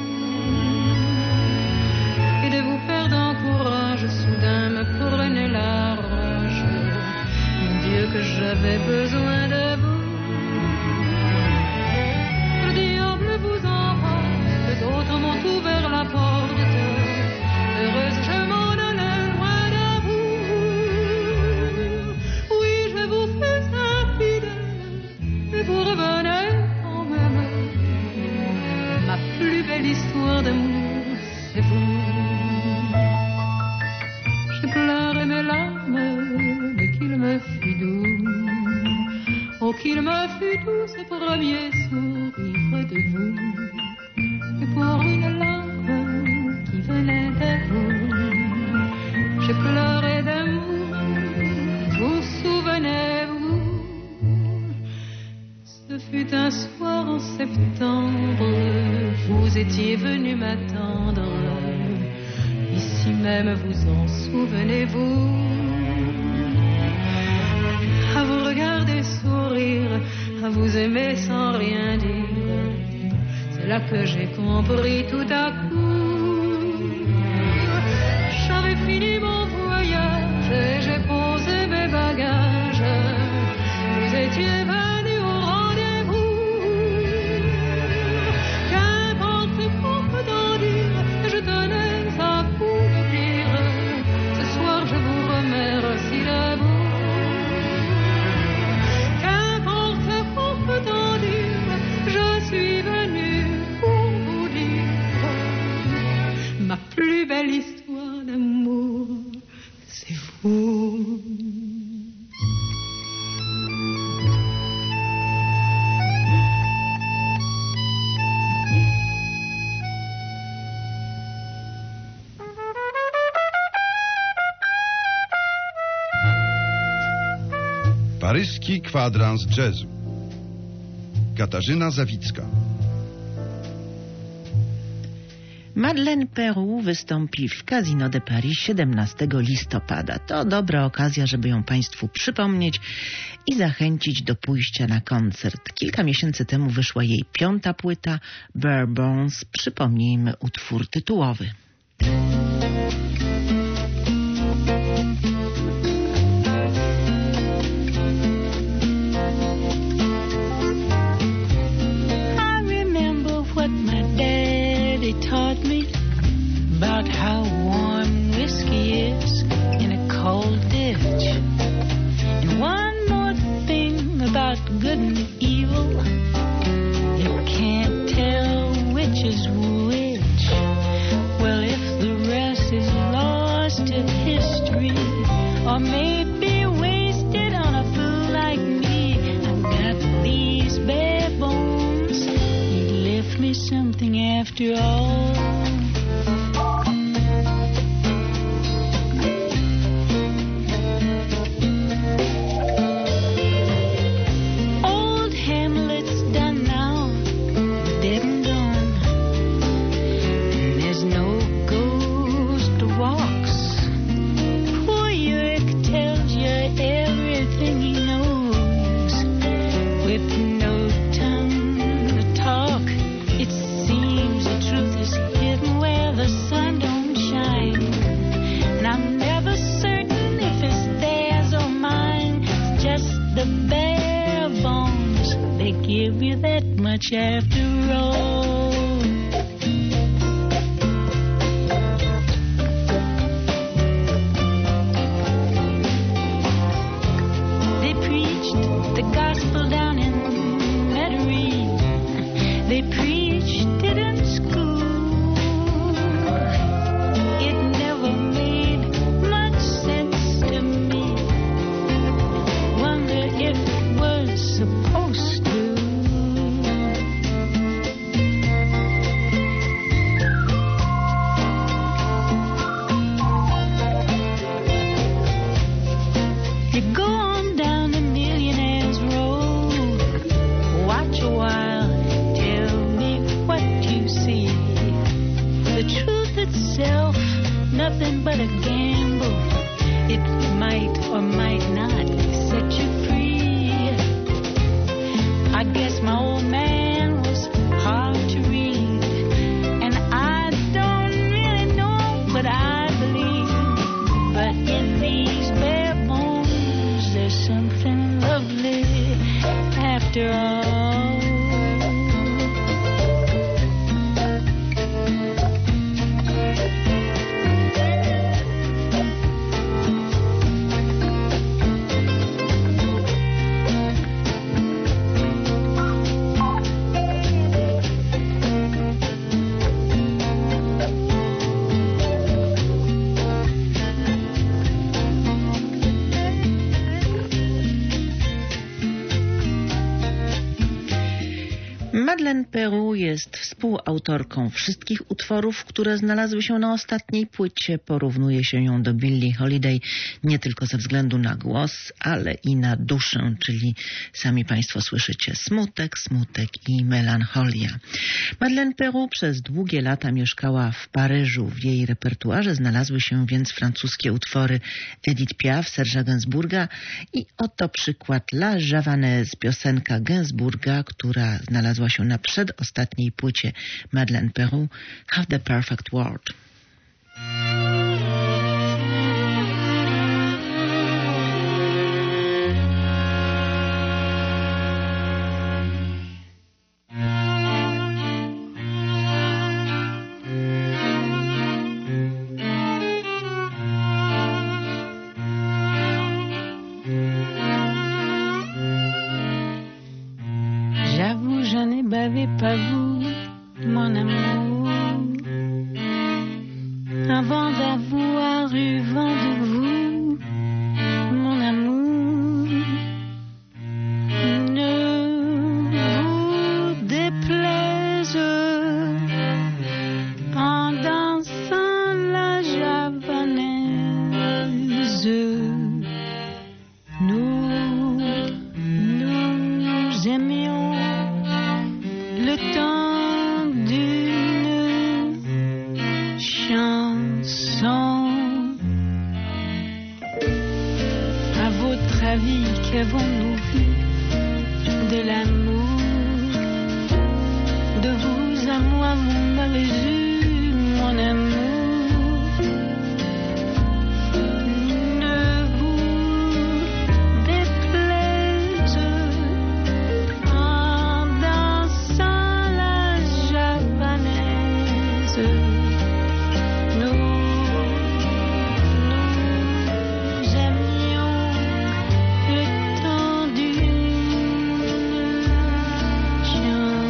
L: Et de vous perdre en courage, soudain me prenait la rage. Mon Dieu, que j'avais besoin de vous. Le diable vous emporte, d'autres m'ont ouvert la porte. Heureuse, je m'en allais loin de vous. Oui, je vous fus infidèle, mais vous revenez quand même. Ma plus belle histoire d'amour, c'est vous. J'ai pleuré mes larmes, mais qu'il me fut doux. Oh, qu'il me fut doux ce premier sourire de vous. Et pour une larme qui venait de vous, j'ai pleuré d'amour, vous souvenez-vous. Ce fut un soir en septembre, vous étiez venu m'attendre. Ici même, vous en souvenez-vous? À vous regarder sourire, à vous aimer sans rien dire, c'est là que j'ai compris tout à coup. J'avais fini mon voyage et j'ai posé mes bagages. Vous étiez venu au rendez-vous. Qu'importe qu'on peut en dire, je tenais à vous le dire. Ce soir je vous remercie de vous. Qu'importe qu'on peut en dire, je suis venu pour vous dire ma plus belle histoire d'amour, c'est vous.
C: Paryski kwadrans jazzu. Katarzyna Zawicka.
M: Madeleine Peru wystąpi w Casino de Paris siedemnastego listopada. To dobra okazja, żeby ją Państwu przypomnieć i zachęcić do pójścia na koncert. Kilka miesięcy temu wyszła jej piąta płyta Bare Bones. Przypomnijmy utwór tytułowy.
N: Taught me about how warm whiskey is in a cold ditch. And one more thing about good and evil, you can't tell which is which. Well, if the rest is lost to history, or maybe wasted on a fool like me, I've got these bare bones, you left me something after all. Give you that much after all. They preached the gospel down in Metairie. They preached it in school. It never made much sense to me. Wonder if it was supposed to. Nothing but a gamble. It might or might not set you free. I guess my old man was hard to read, and I don't really know, but I believe. But in these bare bones, there's something lovely after all.
M: Madeleine Peru jest współautorką wszystkich utworów, które znalazły się na ostatniej płycie. Porównuje się ją do Billie Holiday nie tylko ze względu na głos, ale i na duszę, czyli sami Państwo słyszycie smutek, smutek i melancholia. Madeleine Peru przez długie lata mieszkała w Paryżu. W jej repertuarze znalazły się więc francuskie utwory Edith Piaf, Serge'a Gainsbourga i oto przykład La Javanaise, piosenka Gainsbourga, która znalazła się na przedostatniej płycie Madeleine Peru, Have the Perfect World.
N: Pas vous, mon amour, avant d'avoir eu vent de vous, mon amour. Ne vous déplaise en dansant la javanaise. Nous avons-nous vu de l'amour? De vous à moi, vous m'avez eu, mon amour. Ne vous déplaise en dansant la javanaise. Nous, nous aimions le temps d'une chanson.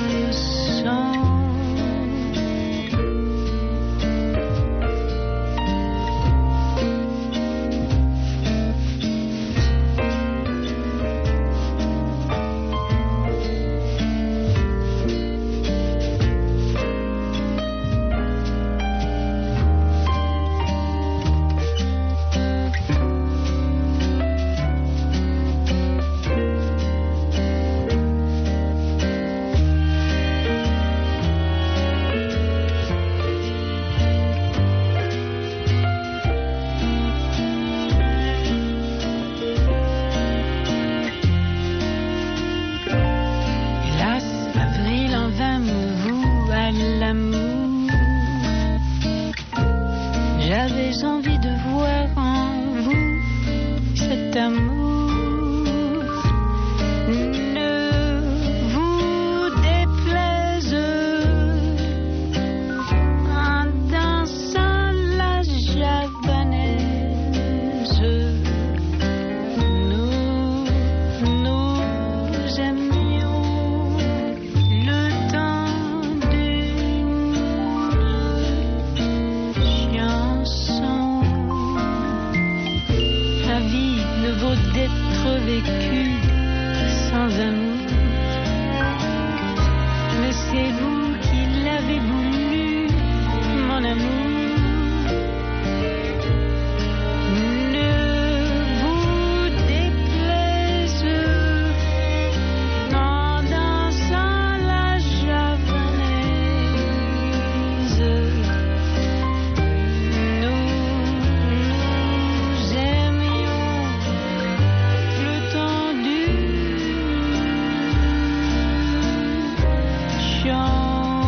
N: Hélas, avril en vain me voue à l'amour. J'avais envie de voir en vous cet amour. Ne vous déplaise en dansant la javanaise. Nous, nous aimions le temps d'une chanson. La vie ne vaut d'être vécue sans amour. Mais c'est vous qui l'avez voulu, mon amour. Ne vous déplaise en dansant la javanaise. Nous, nous aimions le temps d'une chanson.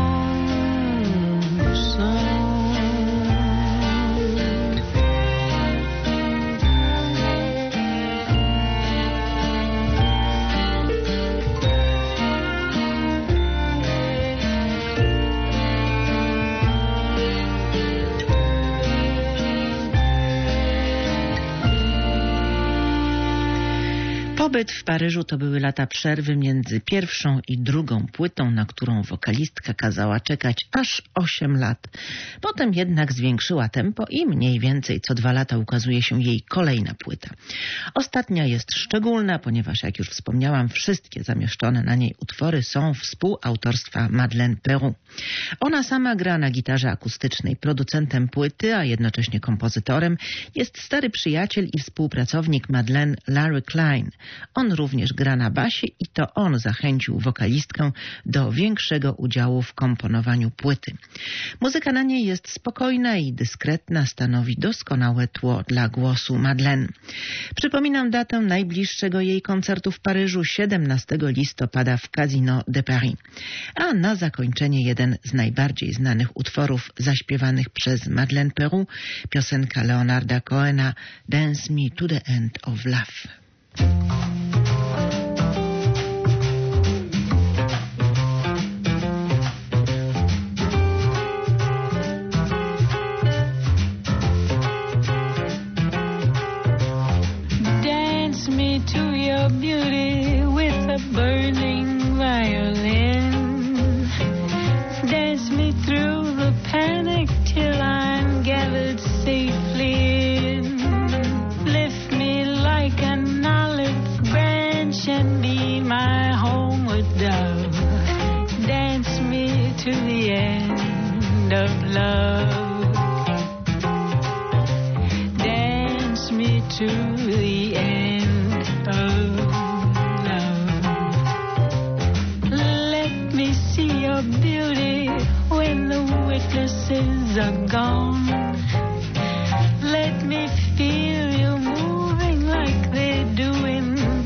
M: Pobyt w Paryżu to były lata przerwy między pierwszą i drugą płytą, na którą wokalistka kazała czekać aż osiem lat. Potem jednak zwiększyła tempo i mniej więcej co dwa lata ukazuje się jej kolejna płyta. Ostatnia jest szczególna, ponieważ jak już wspomniałam, wszystkie zamieszczone na niej utwory są współautorstwa Madeleine Peyroux. Ona sama gra na gitarze akustycznej. Producentem płyty, a jednocześnie kompozytorem jest stary przyjaciel i współpracownik Madeleine, Larry Klein. On również gra na basie i to on zachęcił wokalistkę do większego udziału w komponowaniu płyty. Muzyka na niej jest spokojna i dyskretna, stanowi doskonałe tło dla głosu Madeleine. Przypominam datę najbliższego jej koncertu w Paryżu, siedemnastego listopada w Casino de Paris. A na zakończenie jeden z najbardziej znanych utworów zaśpiewanych przez Madeleine Peyroux, piosenka Leonarda Cohena Dance Me to the End of Love.
N: Dance me to your beauty with a burning violin. Dance me through the panic till I'm gathered safely in. Lift me like an olive branch and be my homeward dove. Dance me to the end of love. Dance me to the end of love. Let me see your beauty when the witnesses are gone. Let me feel you moving like they do in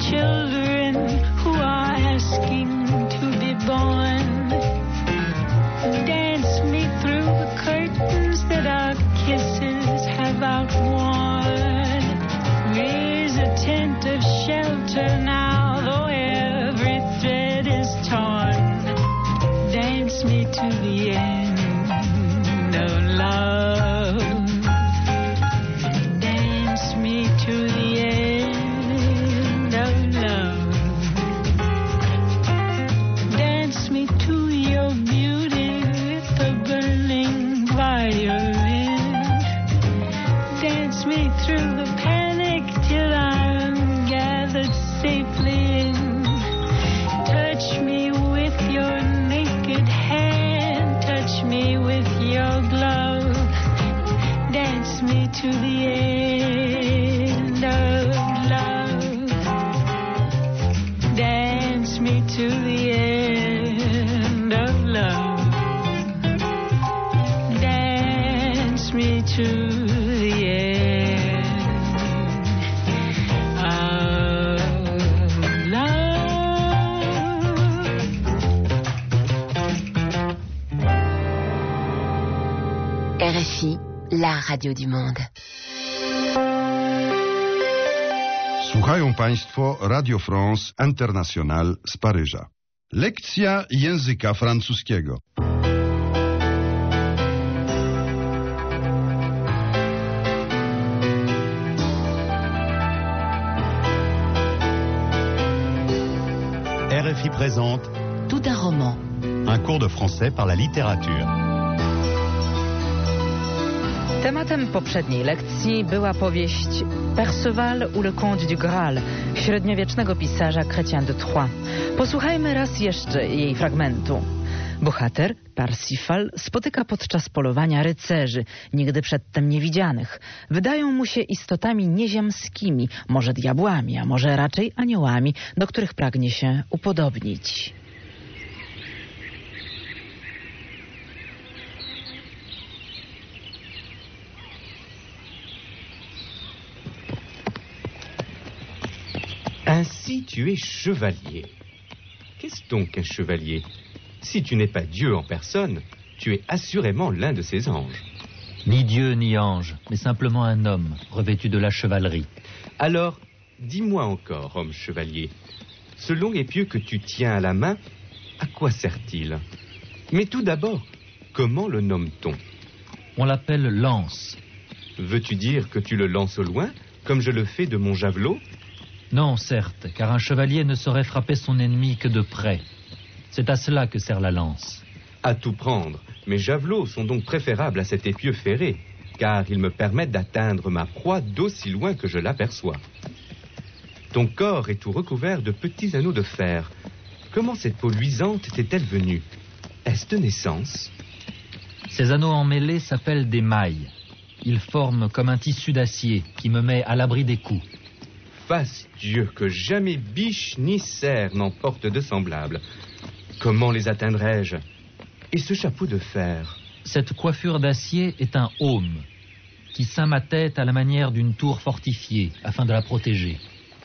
N: children who are asking to be born. Dance me through the curtains that our kisses have outworn. Raise a tent of shelter now, though every thread is torn. Dance me to the end of love. Dance me to the end of love. Dance me to your beauty with a burning violin. Dance me through the panic till I'm gathered safely in. Touch me with your naked hand. Touch me with your glove. Dance me to the end of love. Dance me to the end of love. Dance me to the end of love.
O: R F I, la radio du monde.
C: Słuchają Państwo Radio France International z Paryża. Lekcja języka francuskiego.
E: R F I présente
M: Tout un roman.
E: un cours de français par la littérature.
P: Tematem poprzedniej lekcji była powieść Perceval ou le Comte du Graal średniowiecznego pisarza Chrétien de Troyes. Posłuchajmy raz jeszcze jej fragmentu. Bohater, Parsifal, spotyka podczas polowania rycerzy, nigdy przedtem niewidzianych. Wydają mu się istotami nieziemskimi, może diabłami, a może raczej aniołami, do których pragnie się upodobnić.
Q: Ainsi tu es chevalier. Qu'est-ce donc un chevalier? Si tu n'es pas Dieu en personne, tu es assurément l'un de ses anges.
R: Ni Dieu ni ange, mais simplement un homme revêtu de la chevalerie.
Q: Alors, dis-moi encore, homme chevalier, ce long épieu que tu tiens à la main, à quoi sert-il? Mais tout d'abord, comment le nomme-t-on?
R: On l'appelle lance.
Q: Veux-tu dire que tu le lances au loin, comme je le fais de mon javelot?
R: Non, certes, car un chevalier ne saurait frapper son ennemi que de près. C'est à cela que sert la lance.
Q: À tout prendre, mes javelots sont donc préférables à cet épieu ferré, car ils me permettent d'atteindre ma proie d'aussi loin que je l'aperçois. Ton corps est tout recouvert de petits anneaux de fer. Comment cette peau luisante t'est-elle venue? Est-ce de naissance?
R: Ces anneaux emmêlés s'appellent des mailles. Ils forment comme un tissu d'acier qui me met à l'abri des coups.
Q: Fasse Dieu que jamais biche ni cerf n'emporte de semblable. Comment les atteindrai-je? Et ce chapeau de fer?
R: Cette coiffure d'acier est un aume qui ceint ma tête à la manière d'une tour fortifiée afin de la protéger.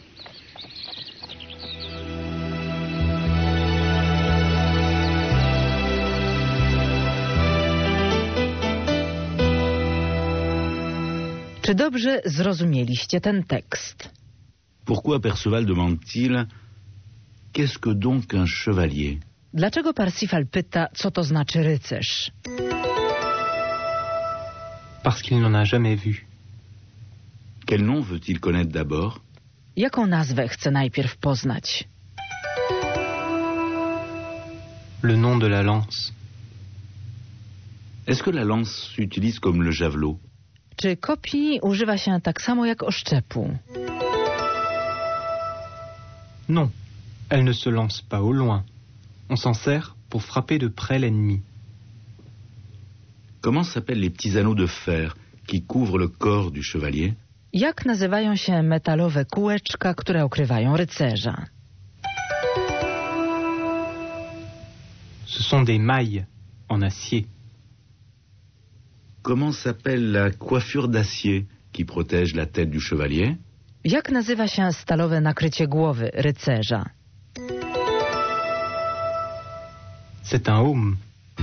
P: Czy dobrze zrozumieliście ten tekst?
S: Pourquoi Perceval demande-t-il « Qu'est-ce que donc un chevalier ?»
P: Dlaczego Parsifal pyta, co to znaczy rycerz?
T: Parce qu'il n'en a jamais vu.
S: Quel nom veut-il connaître d'abord?
P: Jaką nazwę chce najpierw poznać?
T: Le nom de la lance.
S: Est-ce que la lance s'utilise comme le javelot?
P: Czy kopii używa się tak samo jak oszczepu?
T: Non, elle ne se lance pas au loin. On s'en sert pour frapper de près l'ennemi.
S: Comment s'appellent les petits anneaux de fer qui couvrent le corps du chevalier?
P: Jak nazywają się metalowe kółeczka, które okrywają rycerza?
T: Ce sont des mailles en acier.
S: Comment s'appelle la coiffure d'acier qui protège la tête du chevalier?
P: Jak nazywa się stalowe nakrycie głowy rycerza?
T: C'est un aume.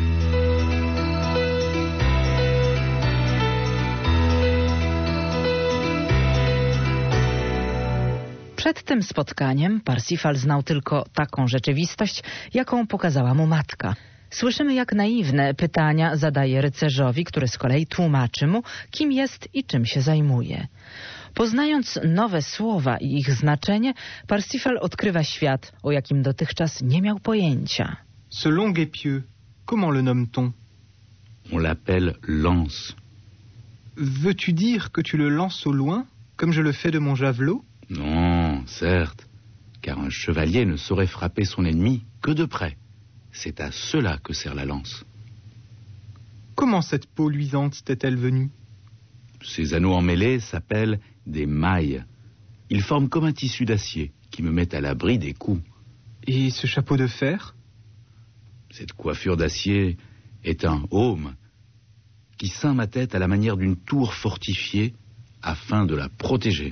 P: Przed tym spotkaniem Parsifal znał tylko taką rzeczywistość, jaką pokazała mu matka. Słyszymy, jak naiwne pytania zadaje rycerzowi, który z kolei tłumaczy mu, kim jest i czym się zajmuje. Poznając nowe słowa i ich znaczenie, Parsifal odkrywa świat, o jakim dotychczas nie miał pojęcia.
T: Ce long épieu, comment le nomme-t-on?
S: On l'appelle lance.
T: Veux-tu dire que tu le lances au loin, comme je le fais de mon javelot?
S: Non, certes, car un chevalier ne saurait frapper son ennemi que de près. C'est à cela que sert la lance.
T: Comment cette peau luisante t'est-elle venue?
S: Ces anneaux emmêlés s'appellent des mailles. Ils forment comme un tissu d'acier qui me met à l'abri des coups.
T: Et ce chapeau de fer?
S: Cette coiffure d'acier est un aume qui ceint ma tête à la manière d'une tour fortifiée afin de la protéger.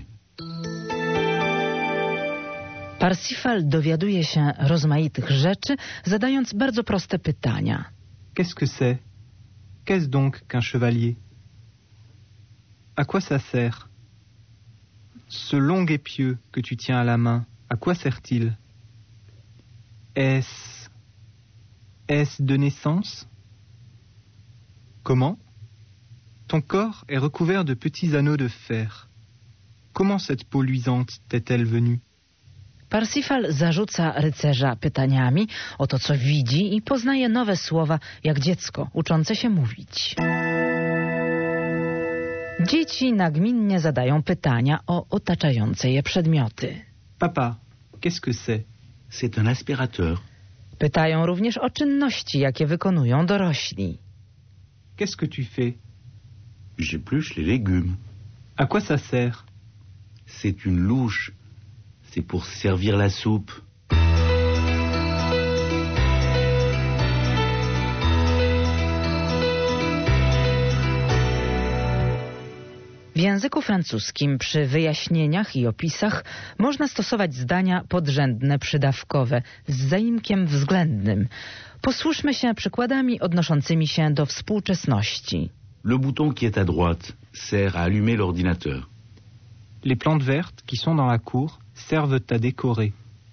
P: Parsifal dowiaduje się rozmaitych rzeczy, zadając bardzo proste pytania.
T: Qu'est-ce que c'est? Qu'est-ce donc qu'un chevalier? À quoi ça sert? Ce long épieu que tu tiens à la main, à quoi sert-il? Est-ce... Est-ce de naissance? Comment? Ton corps est recouvert de petits anneaux de fer. Comment cette peau luisante t'est-elle venue?
P: Parsifal zarzuca rycerza pytaniami o to, co widzi, i poznaje nowe słowa, jak dziecko uczące się mówić. Dzieci nagminnie zadają pytania o otaczające je przedmioty.
T: Papa, qu'est-ce que c'est?
S: C'est un aspirateur.
P: Pytają również o czynności, jakie wykonują dorośli.
T: Qu'est-ce que tu fais?
S: J'épluche les légumes.
T: À quoi ça sert?
S: C'est une louche. C'est pour servir la soupe.
P: W języku francuskim przy wyjaśnieniach i opisach można stosować zdania podrzędne przydawkowe z zaimkiem względnym. Posłużmy się przykładami odnoszącymi się do współczesności.
S: Le bouton qui est à droite sert à allumer l'ordinateur.
T: Les plantes vertes qui sont dans la cour servent à décorer.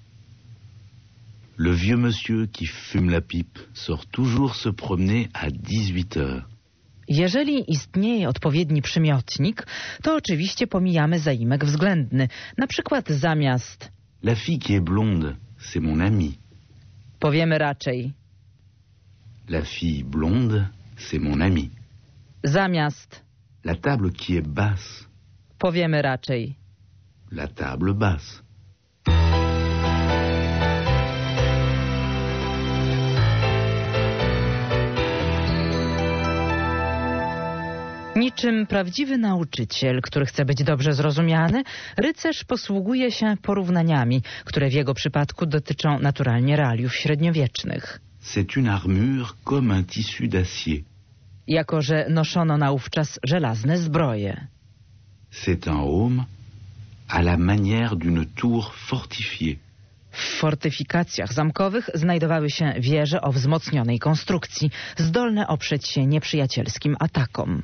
S: Le vieux monsieur qui fume la pipe sort toujours se promener à dix-huit heures.
P: Jeżeli istnieje odpowiedni przymiotnik, to oczywiście pomijamy zaimek względny. Na przykład zamiast
S: La fille qui est blonde, c'est mon amie.
P: powiemy raczej
S: La fille blonde, c'est mon amie.
P: Zamiast
S: La table qui est basse.
P: powiemy raczej
S: La table basse.
P: Niczym prawdziwy nauczyciel, który chce być dobrze zrozumiany, rycerz posługuje się porównaniami, które w jego przypadku dotyczą naturalnie realiów średniowiecznych.
S: C'est une armure comme un tissu d'acier.
P: Jako że noszono naówczas żelazne zbroje.
S: C'est un aume à la manière d'une tour fortifiée.
P: W fortyfikacjach zamkowych znajdowały się wieże o wzmocnionej konstrukcji, zdolne oprzeć się nieprzyjacielskim atakom.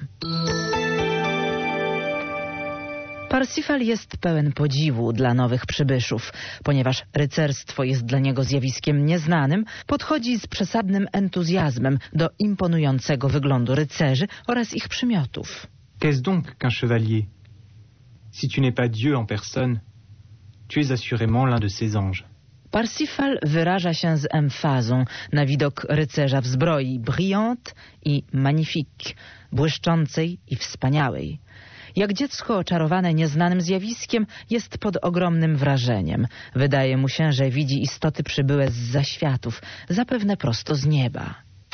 P: Parsifal jest pełen podziwu dla nowych przybyszów. Ponieważ rycerstwo jest dla niego zjawiskiem nieznanym, podchodzi z przesadnym entuzjazmem do imponującego wyglądu rycerzy oraz ich przymiotów.
T: Qu'est-ce donc qu'un chevalier? Si tu n'es pas Dieu en personne, tu es assurément l'un de ses anges.
P: Parsifal wyraża się z emfazą na widok rycerza w zbroi brillante i magnifique, błyszczącej i wspaniałej. Jak dziecko oczarowane nieznanym zjawiskiem, jest pod ogromnym wrażeniem. Wydaje mu się, że widzi istoty przybyłe z zaświatów, zapewne prosto z nieba.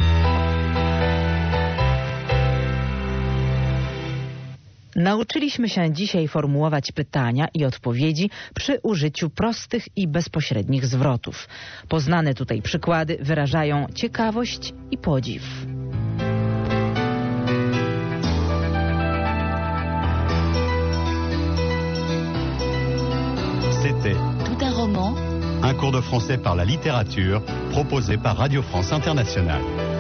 P: Nauczyliśmy się dzisiaj formułować pytania i odpowiedzi przy użyciu prostych i bezpośrednich zwrotów. Poznane tutaj przykłady wyrażają ciekawość i podziw.
E: Un cours de français par la littérature proposé par Radio France Internationale.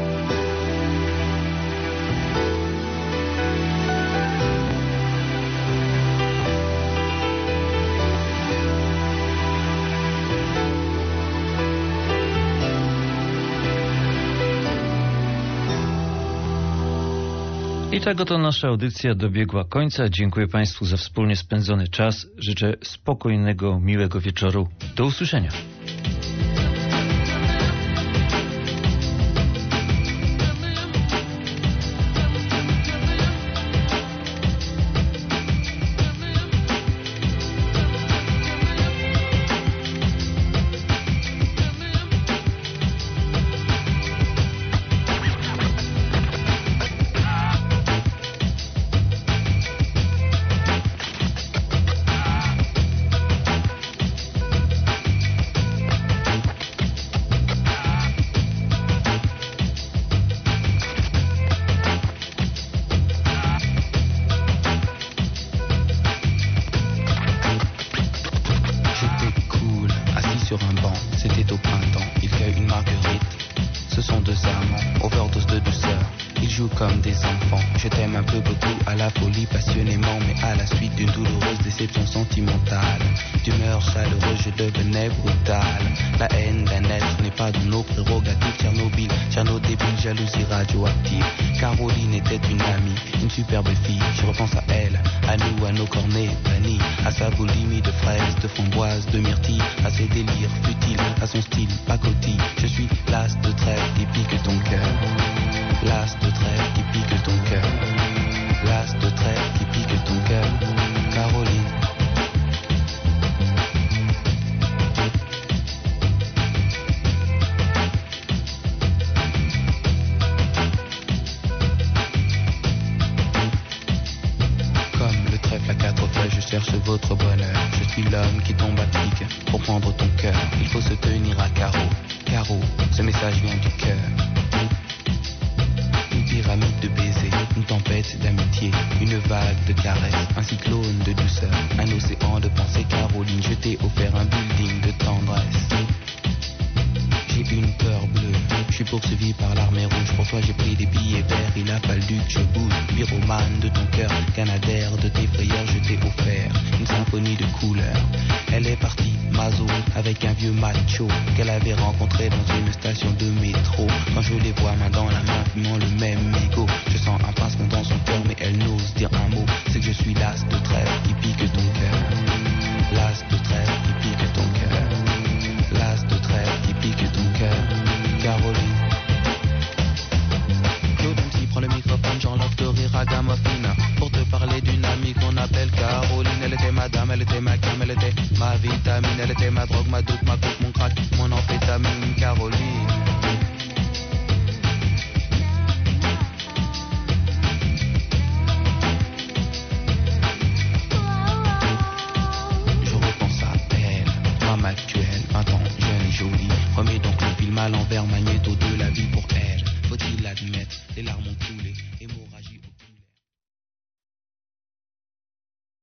A: I tak oto nasza audycja dobiegła końca. Dziękuję Państwu za wspólnie spędzony czas. Życzę spokojnego, miłego wieczoru. Do usłyszenia.
U: Comme des enfants, je t'aime un peu beaucoup à la folie passionnément, mais à la suite d'une douloureuse déception sentimentale, d'humeur chaleureuse je devenais brutale. La haine d'un être n'est pas dans nos prérogatives. Tchernobyl, Tcherno débile, jalousie radioactive. Caroline était une amie, une superbe fille. Je repense à elle, à nous, à nos cornets bannis, à sa boulimie de fraises, de framboises, de myrtilles, à ses délires futiles, à son style pacotille. Je suis l'as de trêve qui pique ton cœur. L'as de trêve qui pique ton cœur. L'as de trêve qui pique ton cœur. Caroline. Comme le trèfle à quatre feuilles, je cherche votre bonheur. Je suis l'homme qui tombe à pic pour prendre ton cœur. Il faut se tenir à carreau. Carreau, ce message vient du cœur. Pyramide de baisers, une tempête d'amitié, une vague de caresses, un cyclone de douceur, un océan de pensée. Caroline, je t'ai offert un building de tendresse. J'ai une peur bleue, je suis poursuivi par l'armée rouge. Pour toi j'ai pris des billets verts, il a fallu que je bouge. Pyromane de ton cœur, canadaire de tes frayeurs, je t'ai offert une symphonie de couleurs. Elle est partie, Mazo, avec un vieux macho qu'elle avait rencontré dans une station de métro. Quand je les vois main dans la main, fumant le même mégot, je sens un pincement dans son cœur, mais elle n'ose dire un mot. C'est que je suis l'as de trêve qui pique ton cœur. L'as de trêve qui pique ton cœur. L'as de trêve qui pique ton cœur. Caroline. Claude M C prend le microphone, j'enlève de rire à Gamophine pour te parler d'une amie qu'on appelle Caroline. Elle était ma dame, elle était ma cam, elle était ma vitamine, elle était ma drogue, ma doute, ma coupe, mon crack, mon amphétamine. Caroline. Actuelle, vingt ans, jeune et jolie. Remets donc le film à l'envers, manière